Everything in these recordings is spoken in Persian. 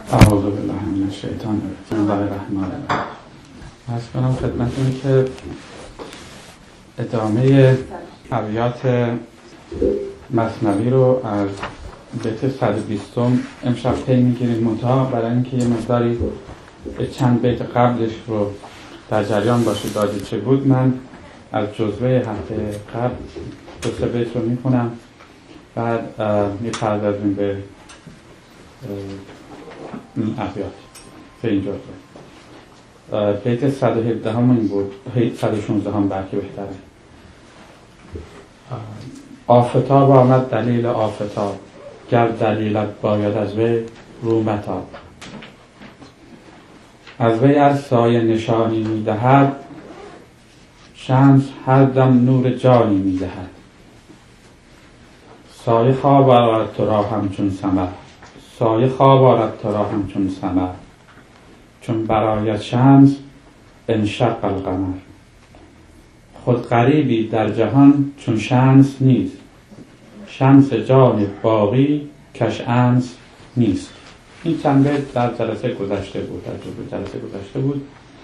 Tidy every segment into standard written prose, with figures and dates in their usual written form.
اعوذ بالله من الشیطان الرجیم. بسم الله الرحمن الرحیم. عرض کنم خدمتتون که ادامه ابیات مثنوی رو از بیت 120 امشب پی میگیریم. منتها برای اینکه یه مقداری چند بیت قبلش رو در جریان باشید داده چه بود، من از جزوه هفته قبل 2 بیت رو میخونم، بعد میپردازیم به ابیات به این جزوه. بیت 117 هم این بود، 116 هم بلکه بهتره. آفتاب آمد دلیل آفتاب، گر دلیلت باید از وی رو متاب. از وی از سایه نشانی میدهد، شمس هر دم نور جانی میدهد. سایه خواب آرد تو را همچون ثمر، سایه خواب آرد تو را همچون ثمر. چون برآید شمس انشق القمر، خود غریبی در جهان چون شمس نیست. شمس جان باقی کش امس نیست. این چند بیت در جلسه گذشته بود.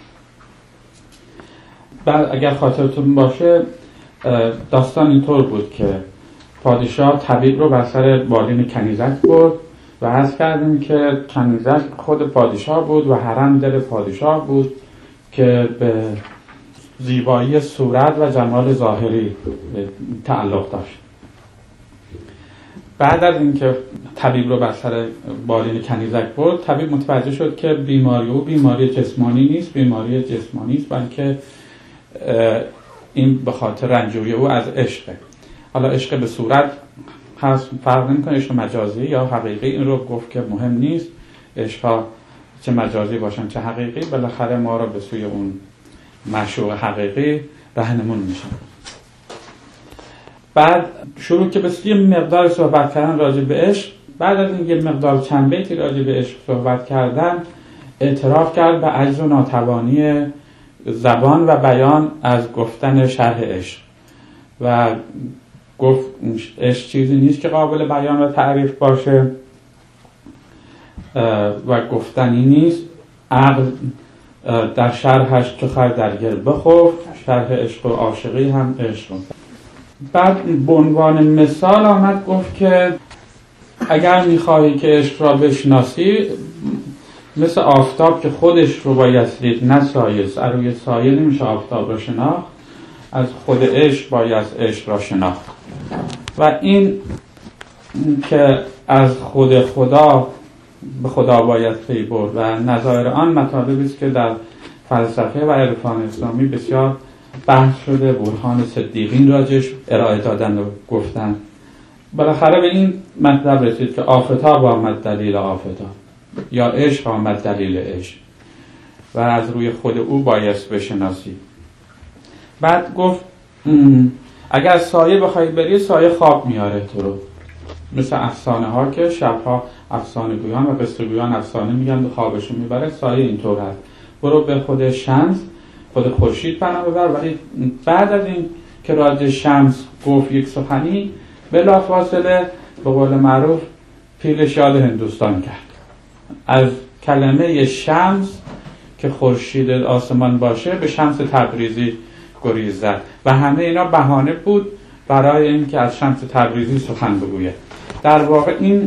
بعد اگر خاطرتون باشه داستان اینطور بود که پادشاه طبیب رو بر سر بالین کنیزک برد و عرض کردیم که کنیزک خود پادشاه بود و حرم دل پادشاه بود که به زیبایی صورت و جمال ظاهری تعلق داشت. بعد از اینکه طبیب رو بر سر بالین کنیزک برد، طبیب متوجه شد که بیماری او بیماری جسمانی نیست، بلکه این به خاطر رنجوری او از عشقه. حالا عشق به صورت هست، فرق نمی‌کنه عشق مجازی یا حقیقی، این رو گفت که مهم نیست. عشق‌ها چه مجازی باشن چه حقیقی، بالاخره ما رو به سوی اون معشوق حقیقی راهنمون میشن. بعد شروع که به یه مقدار صحبت کردن راجع به عشق. بعد از این یه مقدار چند بیتی راجع به عشق صحبت کردن، اعتراف کرد به عجز و ناتوانی زبان و بیان از گفتن شرح عشق و گفت عشق چیزی نیست که قابل بیان و تعریف باشه و گفتنی نیست. عقل در شرحش چو خر در گل بخفت، شرح عشق و عاشقی هم عشق. بعد به عنوان مثال آمد گفت که اگر میخواهی که عشق را بشناسی، مثل آفتاب که خودش رو باید دید نه سایه، روی سایه نمیشه آفتاب را شناخت، از خود عشق باید عشق را شناخت. و این که از خود خدا به خدا باید پی برد و نظایر آن مطالبی است که در فلسفه و عرفان اسلامی بسیار بحث شده، برهان صدیقین راجش ارائه دادن و گفتن. بالاخره به این مطلب رسید که آفتاب آمد دلیل آفتاب، یا عشق آمد دلیل عشق و از روی خود او باید بشناسی. بعد گفت اگر سایه بخوای بری، سایه خواب میاره تو رو، مثل افسانه ها که شبها افسانه گویان و قصه گویان افسانه میگن و خوابشون میبره. سایه اینطور هست، برو به خود شمس، خود خورشید پناه ببر. ولی بعد از این که راجع شمس گفت یک سخنی، بلافاصله به قول معروف پیلش یاد هندوستان کرد. از کلمه شمس که خورشید آسمان باشه به شمس تبریزی گریز زد و همه اینا بهانه بود برای اینکه از شمس تبریزی سخن بگوید. در واقع این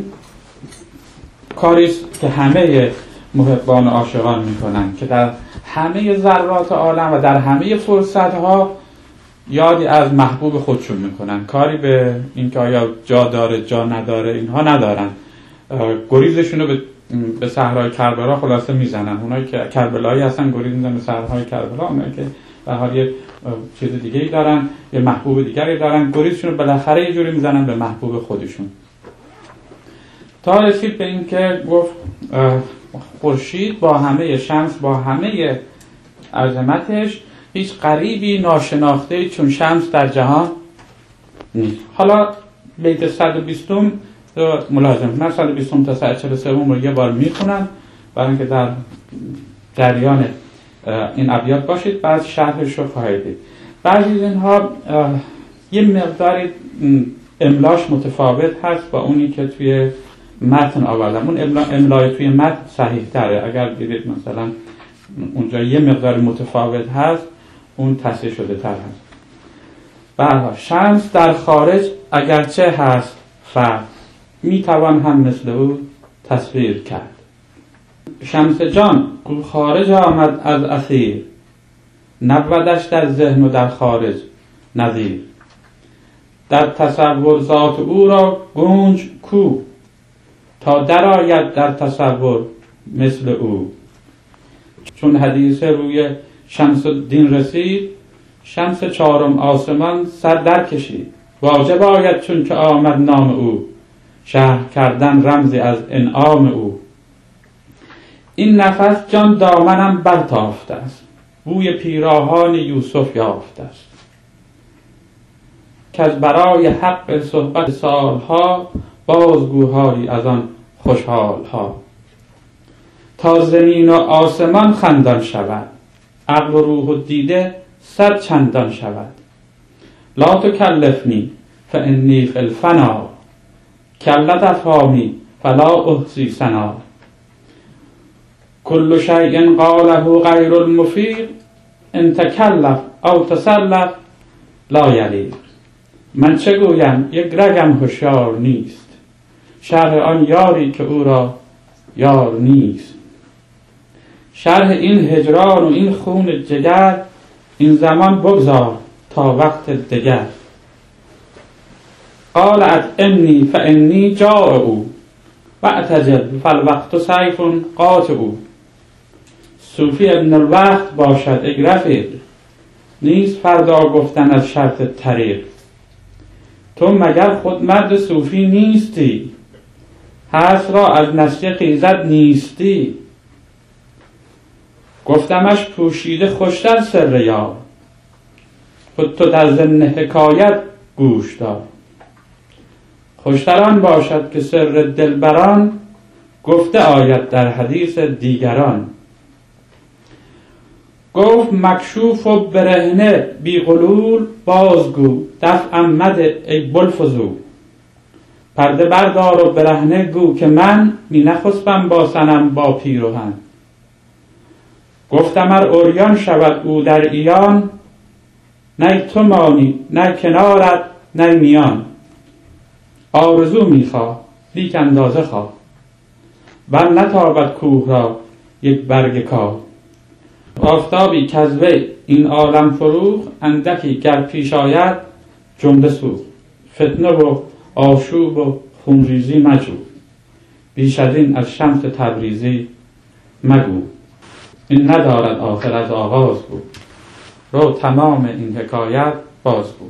کاری است که همه محبان و عاشقان میکنن که در همه ذرات عالم و در همه فرصتها یادی از محبوب خودشون میکنن. کاری به اینکه آیا جا داره جا نداره اینها ندارن. گریزشون رو به صحرای کربلا خلاصه میزنن. اونایی که کربلایی هستن گریز میزنن به صحرای کربلا، اونایی که به حال یه چیز دیگه‌ای دارن، یه محبوب دیگری دارن، گریزشون رو بالاخره یه جوری میزنن به محبوب خودشون. تا رسید به این که گفت خورشید با همه شمس، با همه عظمتش، هیچ غریبی ناشناخته چون شمس در جهان نیست. حالا بیت 120 رو ملاحظه کنید. من 120 تا 143 رو یه بار میخونم برای اینکه در جریان این ابیات باشید، بعد شرحش رو خواهید دید. بعضی از اینها یه مقداری املاش متفاوت هست با اونی که توی متن آوردم. اون املای توی متن صحیح تره. اگر دیدید مثلا اونجا یه مقدار متفاوت هست، اون تصحیح شده تر هست. برها شمس در خارج اگرچه هست فرد، میتوان هم مثل او تصویر کرد. شمس جان کو خارج آمد از اثیر، نبودش در ذهن و در خارج نظیر. در تصور ذات او را گنج کو، تا درآید در تصور مثل او. چون حدیث روی شمس الدین رسید، شمس چهارم آسمان سر در کشید. واجب آید چون که آمد نام او، شرح کردن رمزی از انعام او. این نفس جان دامنم برتافته است، بوی پیراهان یوسف یافته است. که از برای حق صحبت سالها، بازگوهایی از آن خوشحالها. تا زمین و آسمان خندان شود، عقل و روح و دیده صد چندان شود. لا تکلفنی فانی فی الفنا، کلت افهامی فلا احصی ثنا. کل شیء قاله غیر المفیق، ان تکلف او تسلف لا یلیق. من چه گویم یک رگم هوشیار نیست، شرح آن یاری که او را یار نیست. شرح این هجران و این خون جگر، این زمان بگذار تا وقت دگر. قال اطعمنی فانی جائع، واعتجل فالوقت سیف قاطع. صوفی ابن الوقت باشد ای رفیق، نیست فردا گفتن از شرط طریق. تو مگر خود مرد صوفی نیستی، هست را از نسل خیزد نیستی. گفتمش پوشیده خوشتر سر یار، خود تو در ضمن حکایت گوش دار. خوشتر آن باشد که سر دلبران، گفته آید در حدیث دیگران. گفت مکشوف و برهنه بی غلول، بازگو دفعم مده ای بلفزول. پرده بردار و برهنه گو که من، می نخسبم با صنم با پیروهن. گفتم ار عریان شود او در عیان، نه تو مانی نه کنارت نه میان. آرزو میخواه لیک اندازه خواه، بر نتابد کوه را یک برگ کاه. آفتابی کز وی این عالم فروغ، اندکی گر پیش آید جمله سوخت. فتنه و آشوب و خونریزی مجو، بیش از این از شمس تبریزی مگو. این ندارد آخر از آغاز بود، رو تمام این حکایت باز بود.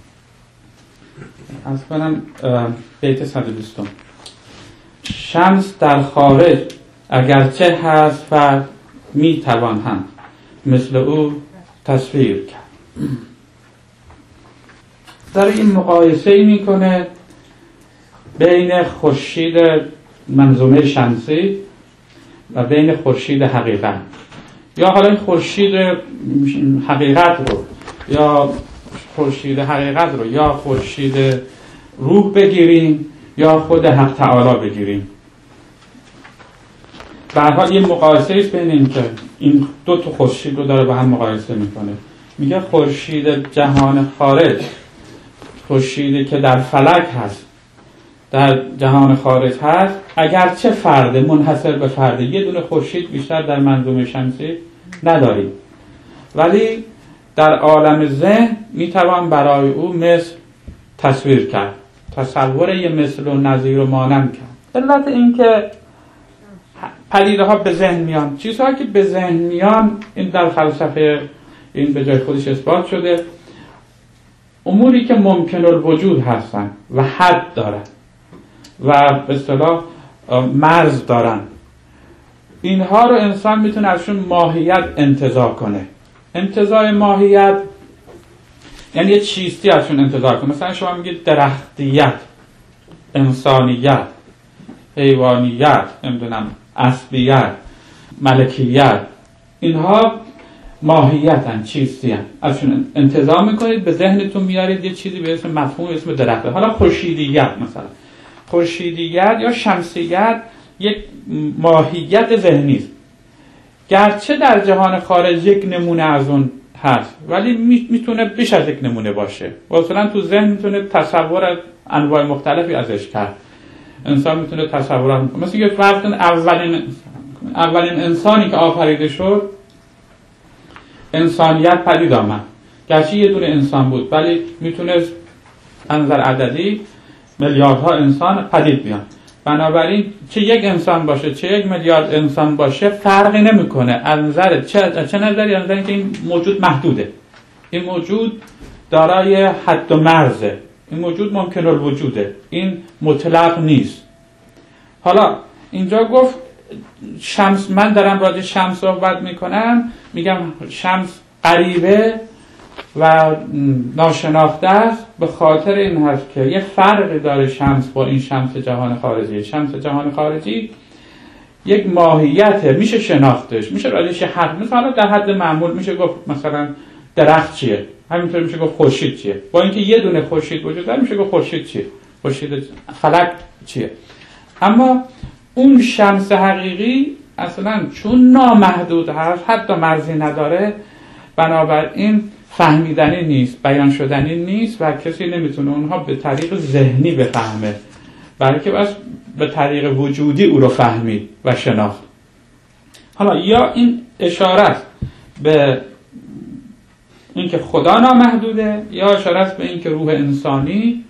از کنم بیت 120. شمس در خارج اگرچه هست فرد، می توان هم مثل او تصویر کرد. در این مقایسه میکنه بین خورشید منظومه شمسی و بین خورشید حقیقت. یا حالا خورشید حقیقت رو یا خورشید حقیقت رو یا خورشید روح بگیریم یا خود حق تعالی بگیریم. به هر حال یه مقایسه است بین این که این دو تا خورشید رو داره با هم مقایسه میکنه. میگه خورشید جهان خارج، خورشیدی که در فلک هست، در جهان خارج هست، اگرچه فرد منحصر به فرد، یه دونه خورشید بیشتر در منظومه شمسی نداریم، ولی در عالم ذهن میتوان برای او مثل تصویر کرد، تصور یه مثل و نظیر و مانند کرد. علت این که پدیده ها به ذهن میان، چیزهایی که به ذهن میان، این در فلسفه این به جای خودش اثبات شده، اموری که ممکن الوجود هستن و حد دارن و به اصطلاح مرز دارن، اینها رو انسان میتونه ازشون ماهیت انتزاع کنه. انتزاع ماهیت یعنی یه چیستی ازشون انتزاع کنه. مثلا شما میگید درختیت، انسانیت، حیوانیت، نمیدونم اسبیت، ملکیت، اینها ماهیتن، چیستی‌اند. ازشون انتزاع میکنید، به ذهنتون میارید یه چیزی به اسم مفهوم اسم درخته. حالا خورشیدیت، مثلا خورشیدیت یا شمسیت یک ماهیت ذهنی است، گرچه در جهان خارج یک نمونه از اون هست ولی میتونه بیش از یک نمونه باشه. مثلا تو ذهن میتونه تصور از انواع مختلفی ازش کرد. انسان میتونه تصور مثلا که فرض کن اولین انسانی که آفریده شد، انسانیت پدید آمد، گرچه یه دونه انسان بود ولی میتونه از نظر عددی میلیاردها انسان پدید بیان. بنابراین چه یک انسان باشه چه یک میلیارد انسان باشه فرقی نمیکنه از نظر چه نظری، از نظر اینکه این موجود محدوده، این موجود دارای حد و مرزه، این موجود ممکن الوجوده، این مطلق نیست. حالا اینجا گفت شمس، من دارم راجع شمس صحبت میکنم، میگم شمس غریبه و ناشناخته است به خاطر این هست که یه فرقی داره شمس با این شمس جهان خارجی. شمس جهان خارجی یک ماهیته، میشه شناختش، میشه راجعش حرف، مثلا در حد معمول میشه گفت مثلا درخت چیه، همینطور میشه گفت خورشید چیه، با اینکه یه دونه خورشید وجود داره میشه گفت خورشید چیه، خورشید فلک چیه. اما اون شمس حقیقی اصلا چون نامحدود هست، حتی مرزی نداره، بنابراین فهمیدنی نیست، بیان شدنی نیست و کسی نمیتونه اونها به طریق ذهنی بفهمه، بلکه بس به طریق وجودی او رو فهمید و شناخت. حالا یا این اشاره است به اینکه خدا نامحدوده، یا اشاره است به اینکه روح انسانی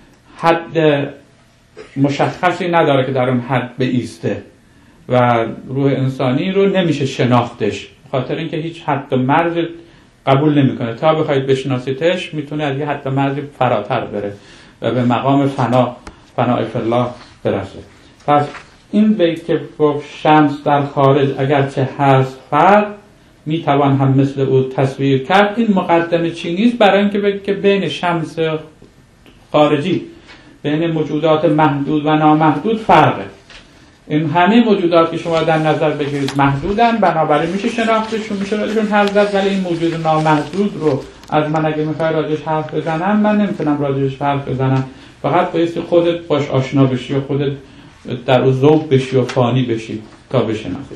حد مشخصی نداره که در اون حد بایسته و روح انسانی رو نمیشه شناختش، خاطر اینکه هیچ حد و مرز قبول نمیکنه. تا بخواید بشناسیتش میتونه از یه حد و مرز فراتر بره و به مقام فنای فی الله برسه. پس این بیت که گفت شمس در خارج اگرچه هست فرد میتوان هم مثل او تصویر کرد، این مقدمه چی نیست برای اینکه که بین شمس خارجی، بین موجودات محدود و نامحدود فرقه. این همه موجودات که شما در نظر بگیرید محدودن، بنابراین میشه شناختشون، میشه راجعشون حرف زد، ولی این موجود نامحدود رو از من اگه میخوای راجعش حرف بزنم من نمیتونم راجعش حرف بزنم، فقط بایستی خودت باش آشنا بشی و خودت در او ذوق بشی و فانی بشی تا بشناسیش.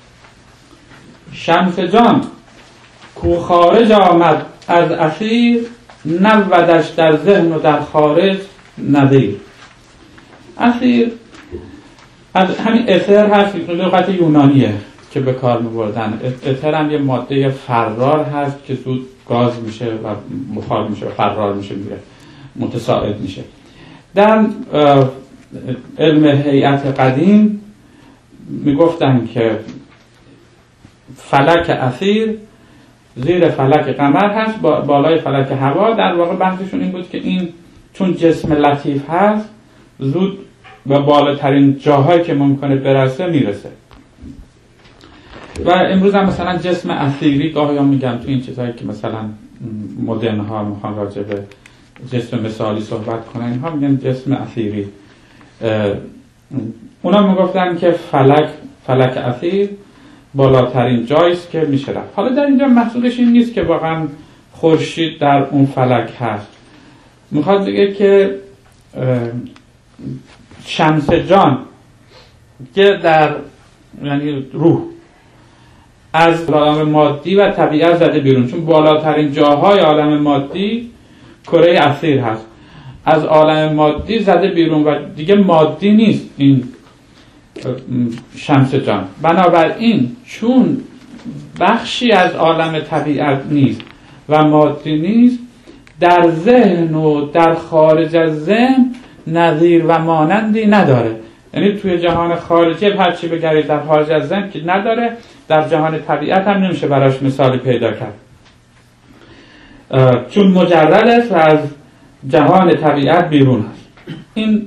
شمس جان کو خارج آمد از اخیر، نبودش در ذهن و در خارج نظیر. اخیر از همین اتر هست، لغت یونانیه که به کار می‌بردن. اتر هم یه ماده فرار هست که زود گاز میشه و بخار میشه و فرار میشه، میره متصاعد میشه. در علم هیئت قدیم میگفتن که فلک اثیر زیر فلک قمر هست، بالای فلک هوا. در واقع بحثشون این بود که این چون جسم لطیف هست زود و بالاترین جاهایی که ممکنه برسه میرسه. و امروز هم مثلا جسم اثیری، گاهی هم میگم تو این چیزهایی که مثلا مدرن ها میخوان راجع به جسم مثالی صحبت کنن، اینها میگن جسم اثیری. اونا میگفتن که فلک اثیر بالاترین جاییست که میشه رفت. حالا در اینجا مقصودش این نیست که واقعا خورشید در اون فلک هست، میخواد بگه که شمس جان که در یعنی روح از عالم مادی و طبیعت زده بیرون، چون بالاترین جاهای عالم مادی کره اثیر هست، از عالم مادی زده بیرون و دیگه مادی نیست این شمس جان. بنابراین چون بخشی از عالم طبیعت نیست و مادی نیست، در ذهن و در خارج از ذهن نظیر و مانندی نداره. یعنی توی جهان خارجی هرچی بگرید در خارج از ذهن که نداره، در جهان طبیعت هم نمیشه براش مثالی پیدا کرد، چون مجرد است و از جهان طبیعت بیرون هست. این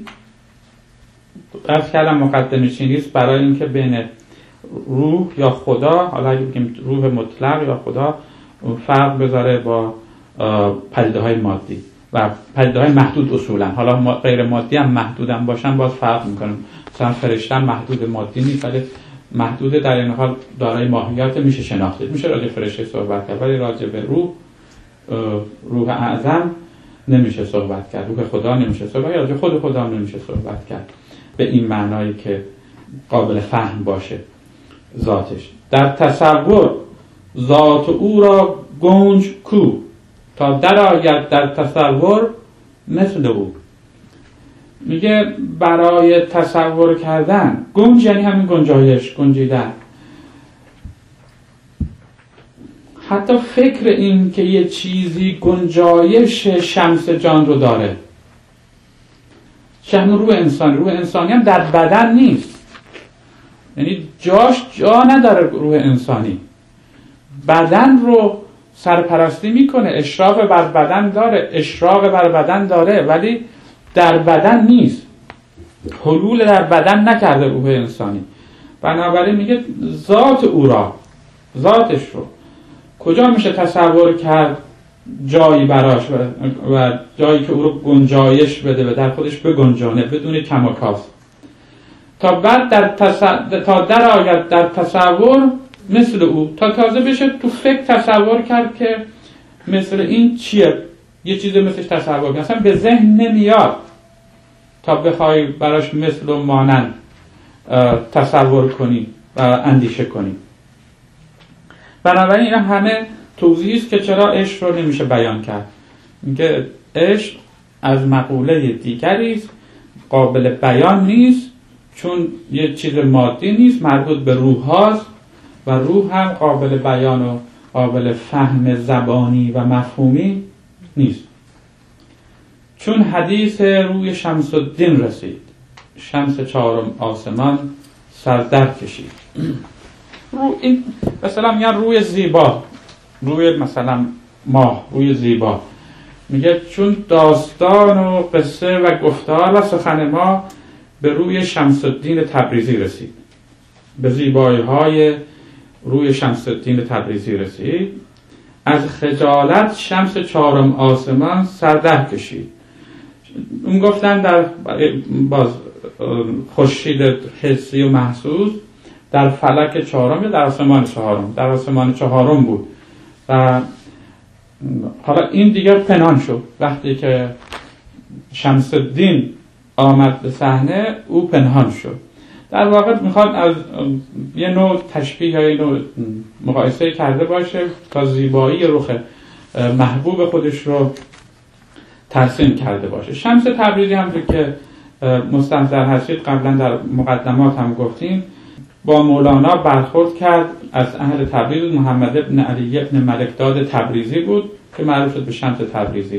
از کلم مقدمه چینیست برای اینکه بین روح یا خدا، حالا اگه بگیم روح مطلق یا خدا، فرق بذاره با پدیده های مادی و پدیده های محدود اصولا. حالا غیر مادی هم محدود هم باشن باز فرق میکنه. مثلا فرشته محدود مادی نیست ولی محدوده، در این حال دارای ماهیت، میشه شناخته، میشه راجع فرشته صحبت کرد، ولی راجع به روح اعظم نمیشه صحبت کرد، روح خدا نمیشه صحبت کرد، خود خدا نمیشه صحبت کرد به این معنایی که قابل فهم باشه ذاتش. در تصور ذات او را گنج کو، تا در آید در تصور مثل او. میگه برای تصور کردن، گنج یعنی همین گنجایش، گنجیدن. حتی فکر این که یه چیزی گنجایش شمس جان رو داره، شهم روح انسانی هم در بدن نیست، یعنی جا نداره روح انسانی. بدن رو سرپرستی میکنه، اشراق بر بدن داره ولی در بدن نیست، حلول در بدن نکرده روح انسانی. بنابراین میگه ذات او را، ذاتش رو کجا میشه تصور کرد جایی براش و جایی که او رو گنجایش بده و در خودش بگنجانه بدون کم و کاست، تا بعد تا در آید در تصور مثل او، تا تازه بشه تو فکر تصور کرد که مثل این چیه، یه چیز مثلش تصور کنی، اصلا به ذهن نمیاد تا بخوای براش مثل و مانند تصور کنی و اندیشه کنی. بنابراین این همه توضیحی است که چرا عشق رو نمیشه بیان کرد. میگه عشق از مقوله دیگری است، قابل بیان نیست، چون یه چیز مادی نیست، مربوط به روح هاست و روح هم قابل بیان و قابل فهم زبانی و مفهومی نیست. چون حدیث روی شمس الدین رسید، شمس چهارم آسمان سر در کشید. این مثلا میگن روی زیبا، روی مثلا ماه، روی زیبا. میگه چون داستان و قصه و گفتار و سخن ما به روی شمس الدین تبریزی رسید، به زیبایی های روی شمس الدین تبریزی رسید، از خجالت شمس چهارم آسمان سر در کشید. اون گفتن در باز خورشید حسی و محسوس در فلک چهارم یا در آسمان چهارم، در آسمان چهارم بود و حالا این دیگر پنهان شد. وقتی که شمس الدین آمد به صحنه او پنهان شد. در واقع میخواد از یه نوع تشبیه یا یه نوع مقایسه کرده باشه تا زیبایی رخ محبوب خودش رو ترسیم کرده باشه. شمس تبریزی هم که مستحضر هستید قبلا در مقدمات هم گفتیم، با مولانا برخورد کرد. از اهل تبریز محمد ابن علی ابن ملکداد تبریزی بود که معروف شد به شمس تبریزی.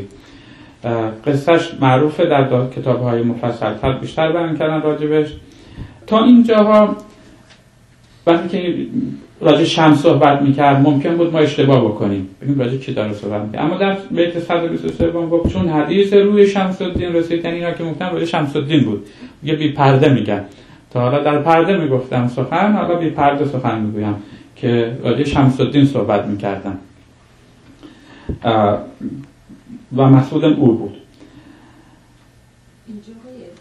قصهش معروفه، در کتاب‌های مفصل‌تر بیشتر بیان کردن راجبش. تا اینجاها وقتی که راجع شمس صحبت می‌کرد ممکن بود ما اشتباه بکنیم، بگیم راجع چی داره صحبت می‌کنه، اما در بیت 123 گفت چون حدیث روی شمس الدین رسید، یعنی اینا که گفتن راجع شمس الدین بود. میگه بی پرده میگن، تا حالا در پرده میگفتم سخن، حالا بی پرده سخن میگویم که راجع شمس الدین صحبت می‌کردم و مسئولم او بود. اینجا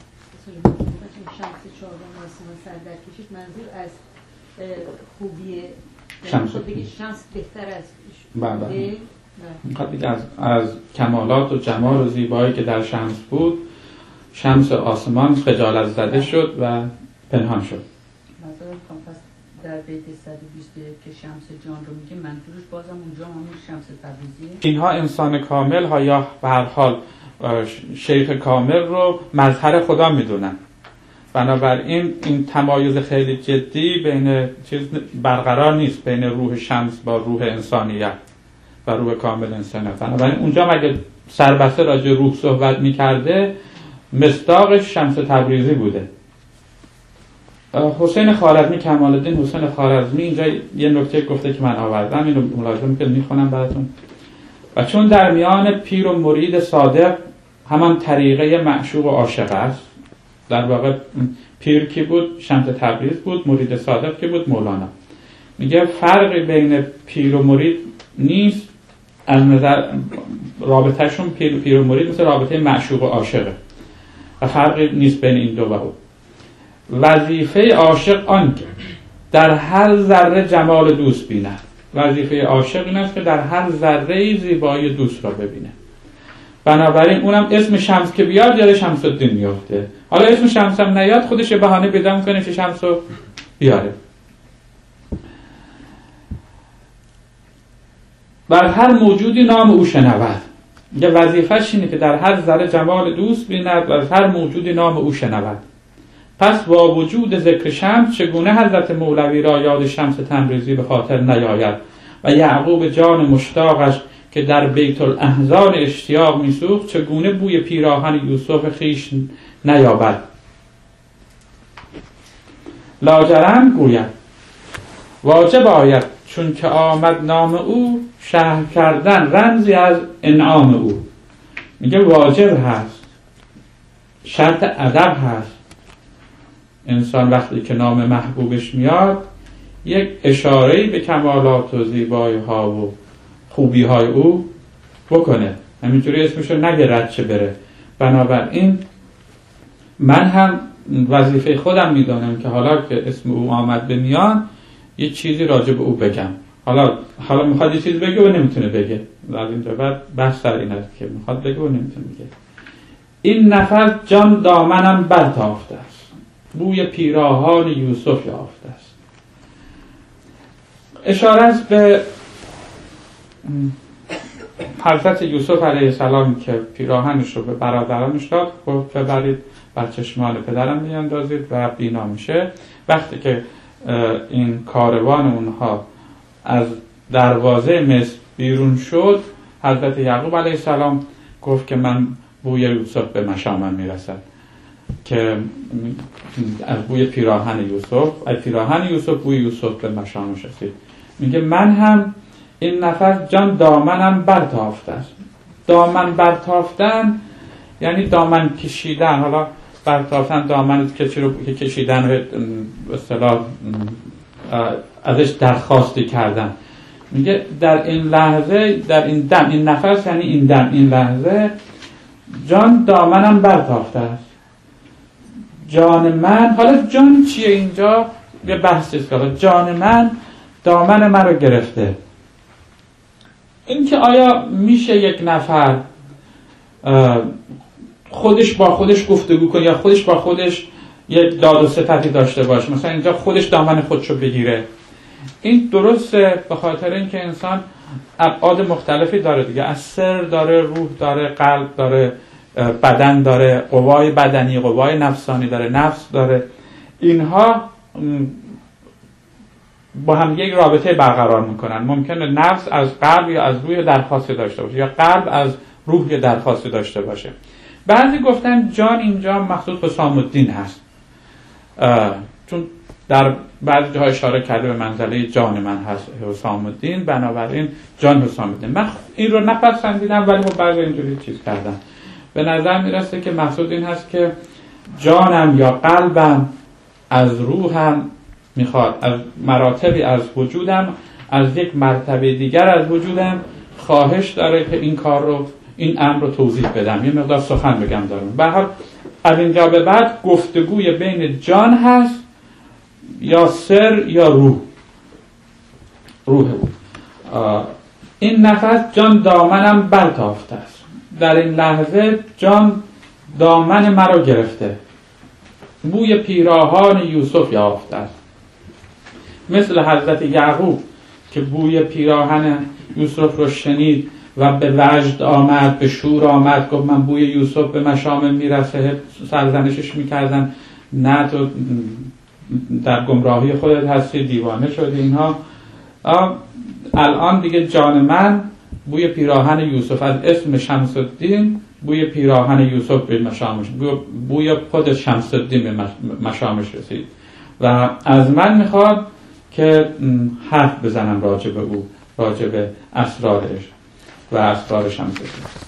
شمس چهارم آسمان سر در کشید، منظور از خوبی شمس بگید شمس بهتر از بله. میخواد بگه از کمالات و جمال و زیبایی که در شمس بود، شمس آسمان خجالت زده شد و پنهان شد. مثلا پس در بیت 120 که شمس جان رو میگه منظورش بازم اونجا همون شمس تبریزیه. اینها انسان کامل ها یا به هر حال شیخ کامل رو مظهر خدا میدونن. بنابراین این تمایز خیلی جدی بین چیز برقرار نیست، بین روح شمس با روح انسانیت و روح کامل انسانیت. بنابراین اونجا مگه سربسته راجع روح صحبت میکرده، مصداقش شمس تبریزی بوده. حسین خوارزمی، کمال الدین حسین خوارزمی اینجا یه نکته گفته که من آوردم، اینو ملاحظه کنید میخونم براتون. و چون در میان پیر و مرید صادق همان طریقه معشوق و عاشق است، در واقع پیر کی بود؟ شمس تبریز بود. مرید صادق کی بود؟ مولانا. میگه فرقی بین پیر و مرید نیست، از نظر رابطهشون پیر و مرید مثل رابطه معشوق و عاشقه و فرقی نیست بین این دو و او. وظیفه عاشق آن که در هر ذره جمال دوست بینه. وظیفه عاشق این است که در هر ذره زیبایی دوست را ببینه. بنابراین اونم اسم شمس که بیاد یاد شمس الدین میفته. حالا اسم شمس هم نیاد خودش یه بهانه پیدا میکنه که شمس رو بیاره. بر هر موجودی نام او شنود. یه وظیفه‌ش اینه که در هر ذره جمال دوست بیند و از هر موجودی نام او شنود. پس با وجود ذکر شمس چگونه حضرت مولوی را یاد شمس تبریزی به خاطر نیاید و یعقوب جان مشتاقش که در بیت الاحزان اشتیاق میسوخت چگونه بوی پیراهن یوسف خیش نیابد. لاجرم گوید واجب آید چون که آمد نام او شرح کردن رمزی از انعام او. میگه واجب هست، شرط ادب هست. انسان وقتی که نام محبوبش میاد یک اشاره‌ای به کمالات و زیبایی ها و خوبی های او بکنه، همینجوری اسمشو نگه رد چه بره. بنابراین من هم وظیفه خودم میدانم که حالا که اسم او آمد به میان یه چیزی راجع به او بگم. حالا میخواد یه چیز بگه و نمیتونه بگه. از اینجا بعد بحث سر این است که میخواد بگه و نمیتونه بگه. این نفر جان دامنم برتافته است، بوی پیراهان یوسف یافته است. اشاره است به حضرت یوسف علیه السلام که پیراهنش رو به برادرانش داد، گفت ببرید بر چشمان پدرم میاندازید و بینا میشه. وقتی که این کاروان اونها از دروازه مصر بیرون شد، حضرت یعقوب علیه السلام گفت که من بوی یوسف به مشامم میرسد، که از بوی پیراهن یوسف، از پیراهن یوسف بوی یوسف به مشامش رسید. میگه من هم این نفر جان دامنم برتافته است. دامن برتافتن یعنی دامن کشیدن. حالا برتافتن دامن که کشیدن به اصطلاح ازش درخواستی کردن. میگه در این لحظه، در این دم، این نفس یعنی این دم، این لحظه جان دامنم برتافته است. جان من، حالا جان چیه اینجا یه بحثی است. حالا جان من دامن من رو گرفته. این که آیا میشه یک نفر خودش با خودش گفتگو کنه یا خودش با خودش یک داد و ستدی داشته باشه، مثلا اینجا خودش دامن خودشو بگیره؟ این درسته، به خاطر اینکه انسان ابعاد مختلفی داره دیگه. از سر داره، روح داره، قلب داره، بدن داره، قوای بدنی، قوای نفسانی داره، نفس داره. اینها با هم یک رابطه برقرار میکنن. ممکنه نفس از قلب یا از روح درخواستی داشته باشه یا قلب از روح درخواستی داشته باشه. بعضی گفتن جان اینجا مخصوص به حسام الدین هست، چون در بعضی جاها اشاره کرده به منزله جان من هست حسام الدین، بنابراین جان حسام الدین. من این رو نپسندیدم، ولی خب بعضی اینجوری چیز کردن. به نظر میرسه که مقصود این هست که جانم یا قلبم از روحم میخواد، از مراتبی از وجودم، از یک مرتبه دیگر از وجودم خواهش داره که این کار رو، این امر رو توضیح بدم، یه مقدار سخن بگم دارم. به هر حال از اینجا به بعد گفتگوی بین جان هست یا سر یا روح او. این نفس جان دامنم برتافته است. در این لحظه جان دامن مرا گرفته، بوی پیراهان یوسف یافته است. مثل حضرت یعقوب که بوی پیراهن یوسف رو شنید و به وجد آمد، به شور آمد، گفت من بوی یوسف به مشامم میرسه. سرزنشش میکردن نه تو در گمراهی خودت هستی، دیوانه شدی، اینها. الان دیگه جان من بوی پیراهن یوسف، از اسم شمس الدین بوی پیراهن یوسف به مشامش، بوی خود شمس الدین به مشامش رسید و از من میخواد که حرف بزنم راجع به او، راجع به اسرارش و اسرار شمس الدین.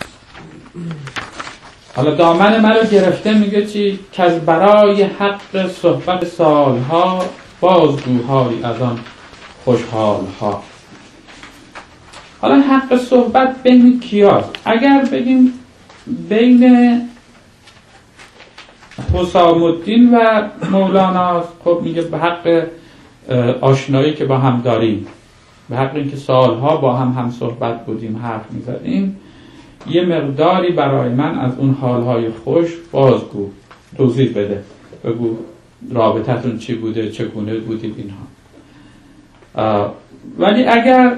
حالا دامن من رو گرفته، میگه چی؟ که از برای حق صحبت سالها بازگوهایی از آن خوشحالها. حالا حق صحبت بین کیاست؟ اگر بگیم بین حسام الدین و مولانا، خب میگه به حق آشنایی که با هم داریم، به حق اینکه سالها با هم صحبت بودیم، حرف میزدیم، یه مقداری برای من از اون حالهای خوش بازگو، توضیح بده، بگو رابطتون چی بوده، چگونه بودید اینها. ولی اگر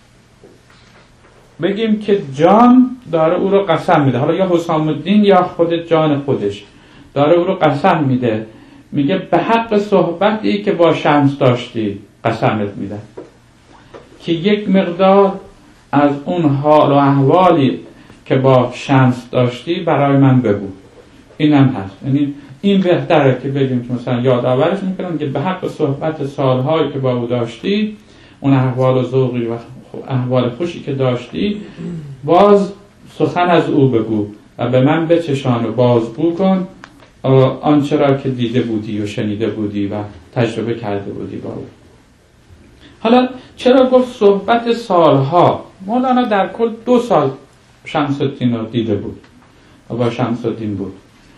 بگیم که جان داره او رو قسم میده، حالا یا حسام الدین یا خود جان خودش داره او رو قسم میده، میگه به حق صحبتی که با شمس داشتی قسمت میدم که یک مقدار از اون حال و احوالی که با شمس داشتی برای من بگو. اینم هست، یعنی این بهتره که بگیم که مثلا یادآورش میکنم که به حق صحبت سالهایی که با او داشتی، اون احوال و ذوقی و احوال خوشی که داشتی، باز سخن از او بگو و به من بچشان و بازگو کن آنچه را که دیده بودی و شنیده بودی و تجربه کرده بودی با او. حالا چرا گفت صحبت سالها؟ مولانا در کل 2 سال شمس الدین رو دیده بود و با شمس الدین بود.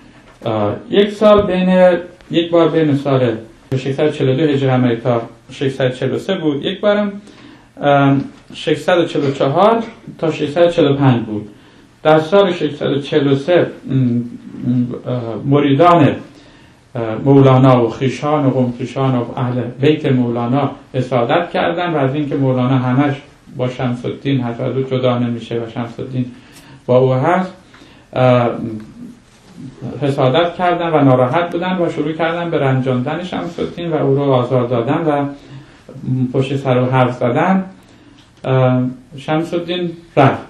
یک بار بین سال 642 هجری قمری تا 643 بود، یک بارم 644 تا 645 بود. در سال 643 مریدان مولانا و خویشان و قمخیشان و اهل بیت مولانا حسادت کردن و از اینکه مولانا همش با شمس الدین حتی از او جدا نمیشه و شمس الدین با او هست، حسادت کردن و ناراحت بودن و شروع کردن به رنجاندن شمس الدین و او رو آزار دادن و پشت سر و حرف زدن. شمس الدین رفت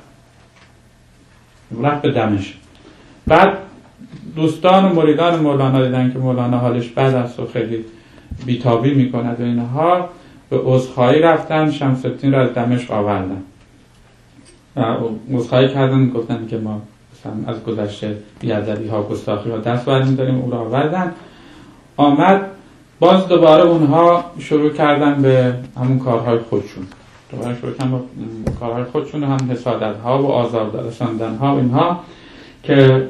به دمشق. بعد دوستان و مریدان مولانا دیدن که مولانا حالش بد است و خیلی بیتابی میکند و اینها، به عذرخواهی رفتن، شمس الدین را از دمشق آوردن، عذرخواهی کردن، گفتن که ما از گذشته بی‌ادبی ها گستاخی ها دست برمی‌داریم، او را آوردن. آمد، باز دوباره اونها شروع کردن به همون کارهای خودشون، دوباره شروع کردن به کارهای خودشون، هم حسادت ها و آزار رساندن ها و اینها، که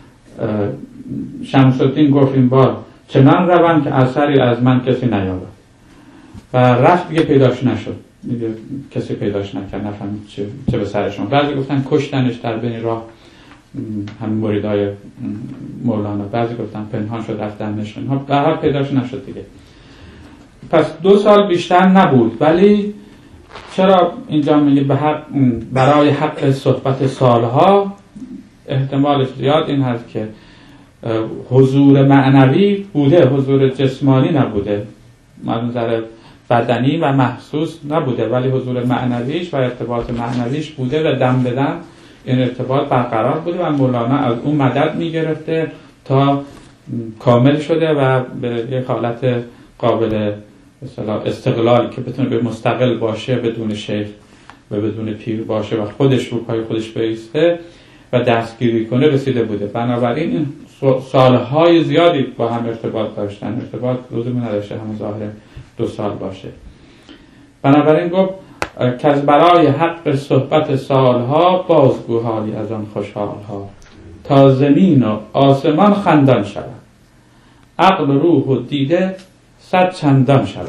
شمس الدین گفت این بار چنان روم که اثری از من کسی نیابد و رفت، دیگه پیداش نشد، دیگه کسی پیداش نکرد، نفهمید چه به سرشون. بعضی گفتن کشتنش در بین راه، همین مریدای مولانا، بعضی گفتن پنهان شد رفت دمشق، اینها به هر حال پیداش نشد دیگه. پس 2 سال بیشتر نبود. ولی چرا اینجا میگه برای حق صحبت سالها؟ احتمالش زیاد این هست که حضور معنوی بوده، حضور جسمانی نبوده، منظر بدنی و محسوس نبوده، ولی حضور معنویش و ارتباط معنویش بوده و دم بدن این ارتباط برقرار بوده و مولانا از اون مدد میگرفته تا کامل شده و به یک حالت قابل استقلالی که بتونه به مستقل باشه، بدون شیخ و بدون پیر باشه و خودش رو پای خودش بایسته و دستگیری کنه رسیده بوده. بنابراین این سالهای زیادی با هم ارتباط داشتن، ارتباط لزومی نداشته همون ظاهر 2 سال باشه. بنابراین گفت که از برای حق صحبت سالها بازگو حالی از آن خوشحالها، تا زمین و آسمان خندان شود، عقل و روح و دیده 100 چندان شود.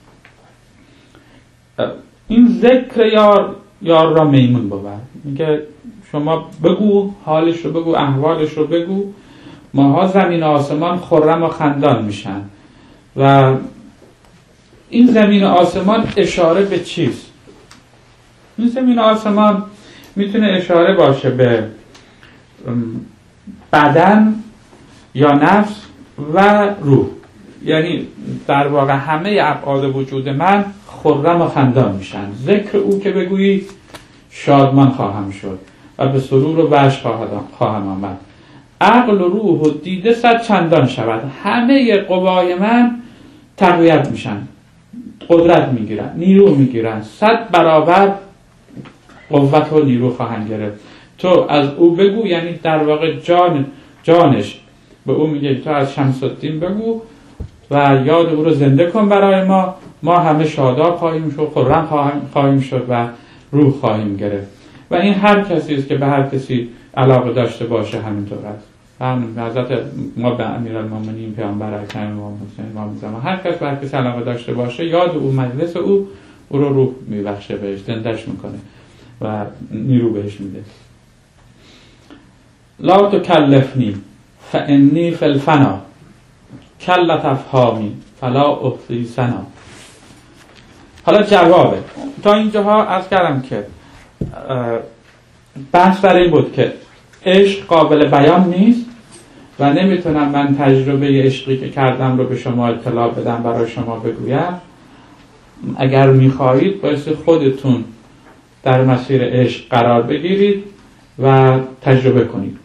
این ذکر یار را میمون بود. میگه شما بگو حالش رو بگو، احوالش رو بگو، ماها زمین و آسمان خرم و خندان میشن. و این زمین و آسمان اشاره به چیست؟ این زمین و آسمان میتونه اشاره باشه به بدن یا نفس و روح. یعنی در واقع همه ابعاد وجود من خرم و خندان میشن. ذکر او که بگویی شادمان خواهم شد و به سرور و وجد خواهم آمد. عقل و روح و دیده 100 چندان شود. همه قوای من تقویت میشن، قدرت میگیرن، نیرو میگیرن، 100 برابر قوت و نیرو خواهند گرفت. تو از او بگو، یعنی در واقع جانش به او میگه تو از شمس الدین بگو و یاد او رو زنده کن برای ما همه شاداب خواهیم شد، خرم خواهیم شد و روح خواهیم گرفت. و این هر کسی است که به هر کسی علاقه داشته باشه همینطور است. همین حضرت ما به امیرالمومنین پیامبر اکرم امام حسین امام زمان، هر کس به هر کسی علاقه داشته باشه، یاد او، مجلس او رو روح میبخشه، بهش زندهش میکنه و نیرو بهش میده. لا تکلفنی فانی فی الفنا کلت افهامی فلا احصی ثنا. حالا جوابه. تا اینجاها عرض کردم که بحث برای این بود که عشق قابل بیان نیست و نمیتونم من تجربه عشقی که کردم رو به شما اطلاع بدم، برای شما بگویم. اگر میخواهید باید خودتون در مسیر عشق قرار بگیرید و تجربه کنید.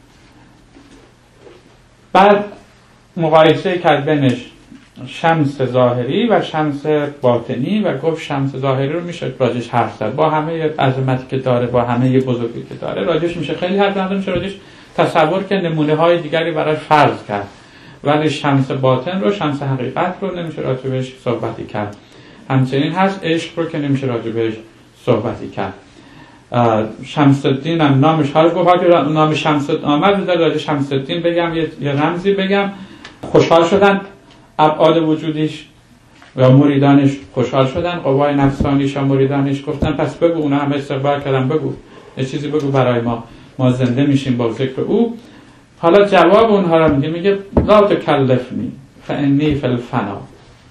بعد مقایسه کرد بینش شمس ظاهری و شمس باطنی و گفت شمس ظاهری رو میشه راجش حرف زد، با همه عظمتی که داره، با همه بزرگی که داره، راجش میشه خیلی حرف زد، میشه راجش تصور که نمونه های دیگری براش فرض کرد. ولی شمس باطن رو، شمس حقیقت رو نمیشه راجبش صحبتی کرد. همچنین هست عشق رو که نمیشه راجبش صحبتی کرد. شمس الدین هم نامش حال گفت، نام شمس آمد در راجع شمس الدین بگم، یه رمزی بگم. خوشحال شدن ابعاد وجودیش و مریدانش خوشحال شدن، قوای نفسانیش و مریدانش گفتن پس بگو، اونا همه استقبال کردن، بگو یه چیزی بگو برای ما زنده میشیم با ذکر او. حالا جواب اونها رو میگه لا تکلفنی فانی فی الفنا،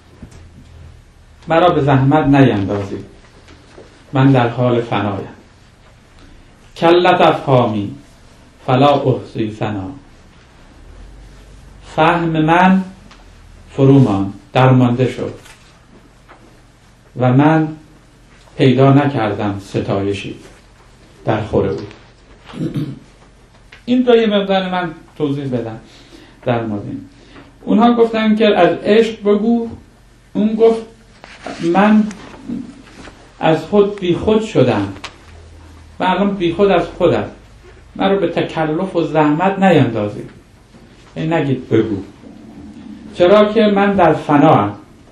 مرا به زحمت نیندازید، من در حال فنایم. کلت افهامی فلا احصی ثنا، فهم من فرومان درمانده شد و من پیدا نکردم ستایشی در خور او. این رو یه مقدار من توضیح بدم در مورد این. اونها گفتن که از عشق بگو، اون گفت من از خود بی خود شدم، من الان بی خود از خودم، من رو به تکلف و زحمت نیندازید، این نگید بگو، چرا که من در فناام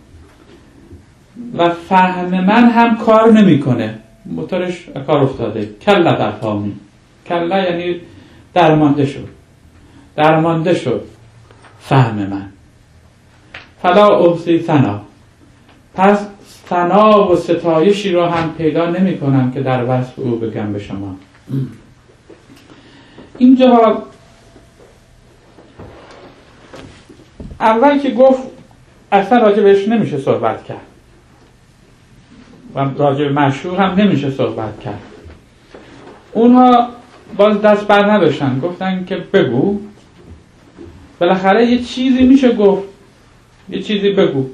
و فهم من هم کار نمیکنه، موتورش کار افتاده. کله در فهمی، کله یعنی درمانده شد فهم من. فلا احصی ثنا، پس ثنا و ستایشی رو هم پیدا نمی کنم که در وصف او بگم به شما. اینجا اول که گفت اصلا راجع بهش نمیشه صحبت کرد و راجع به معشوق هم نمیشه صحبت کرد. اونها باز دست بر نداشتن، گفتن که بگو، بالاخره یه چیزی میشه گفت، یه چیزی بگو.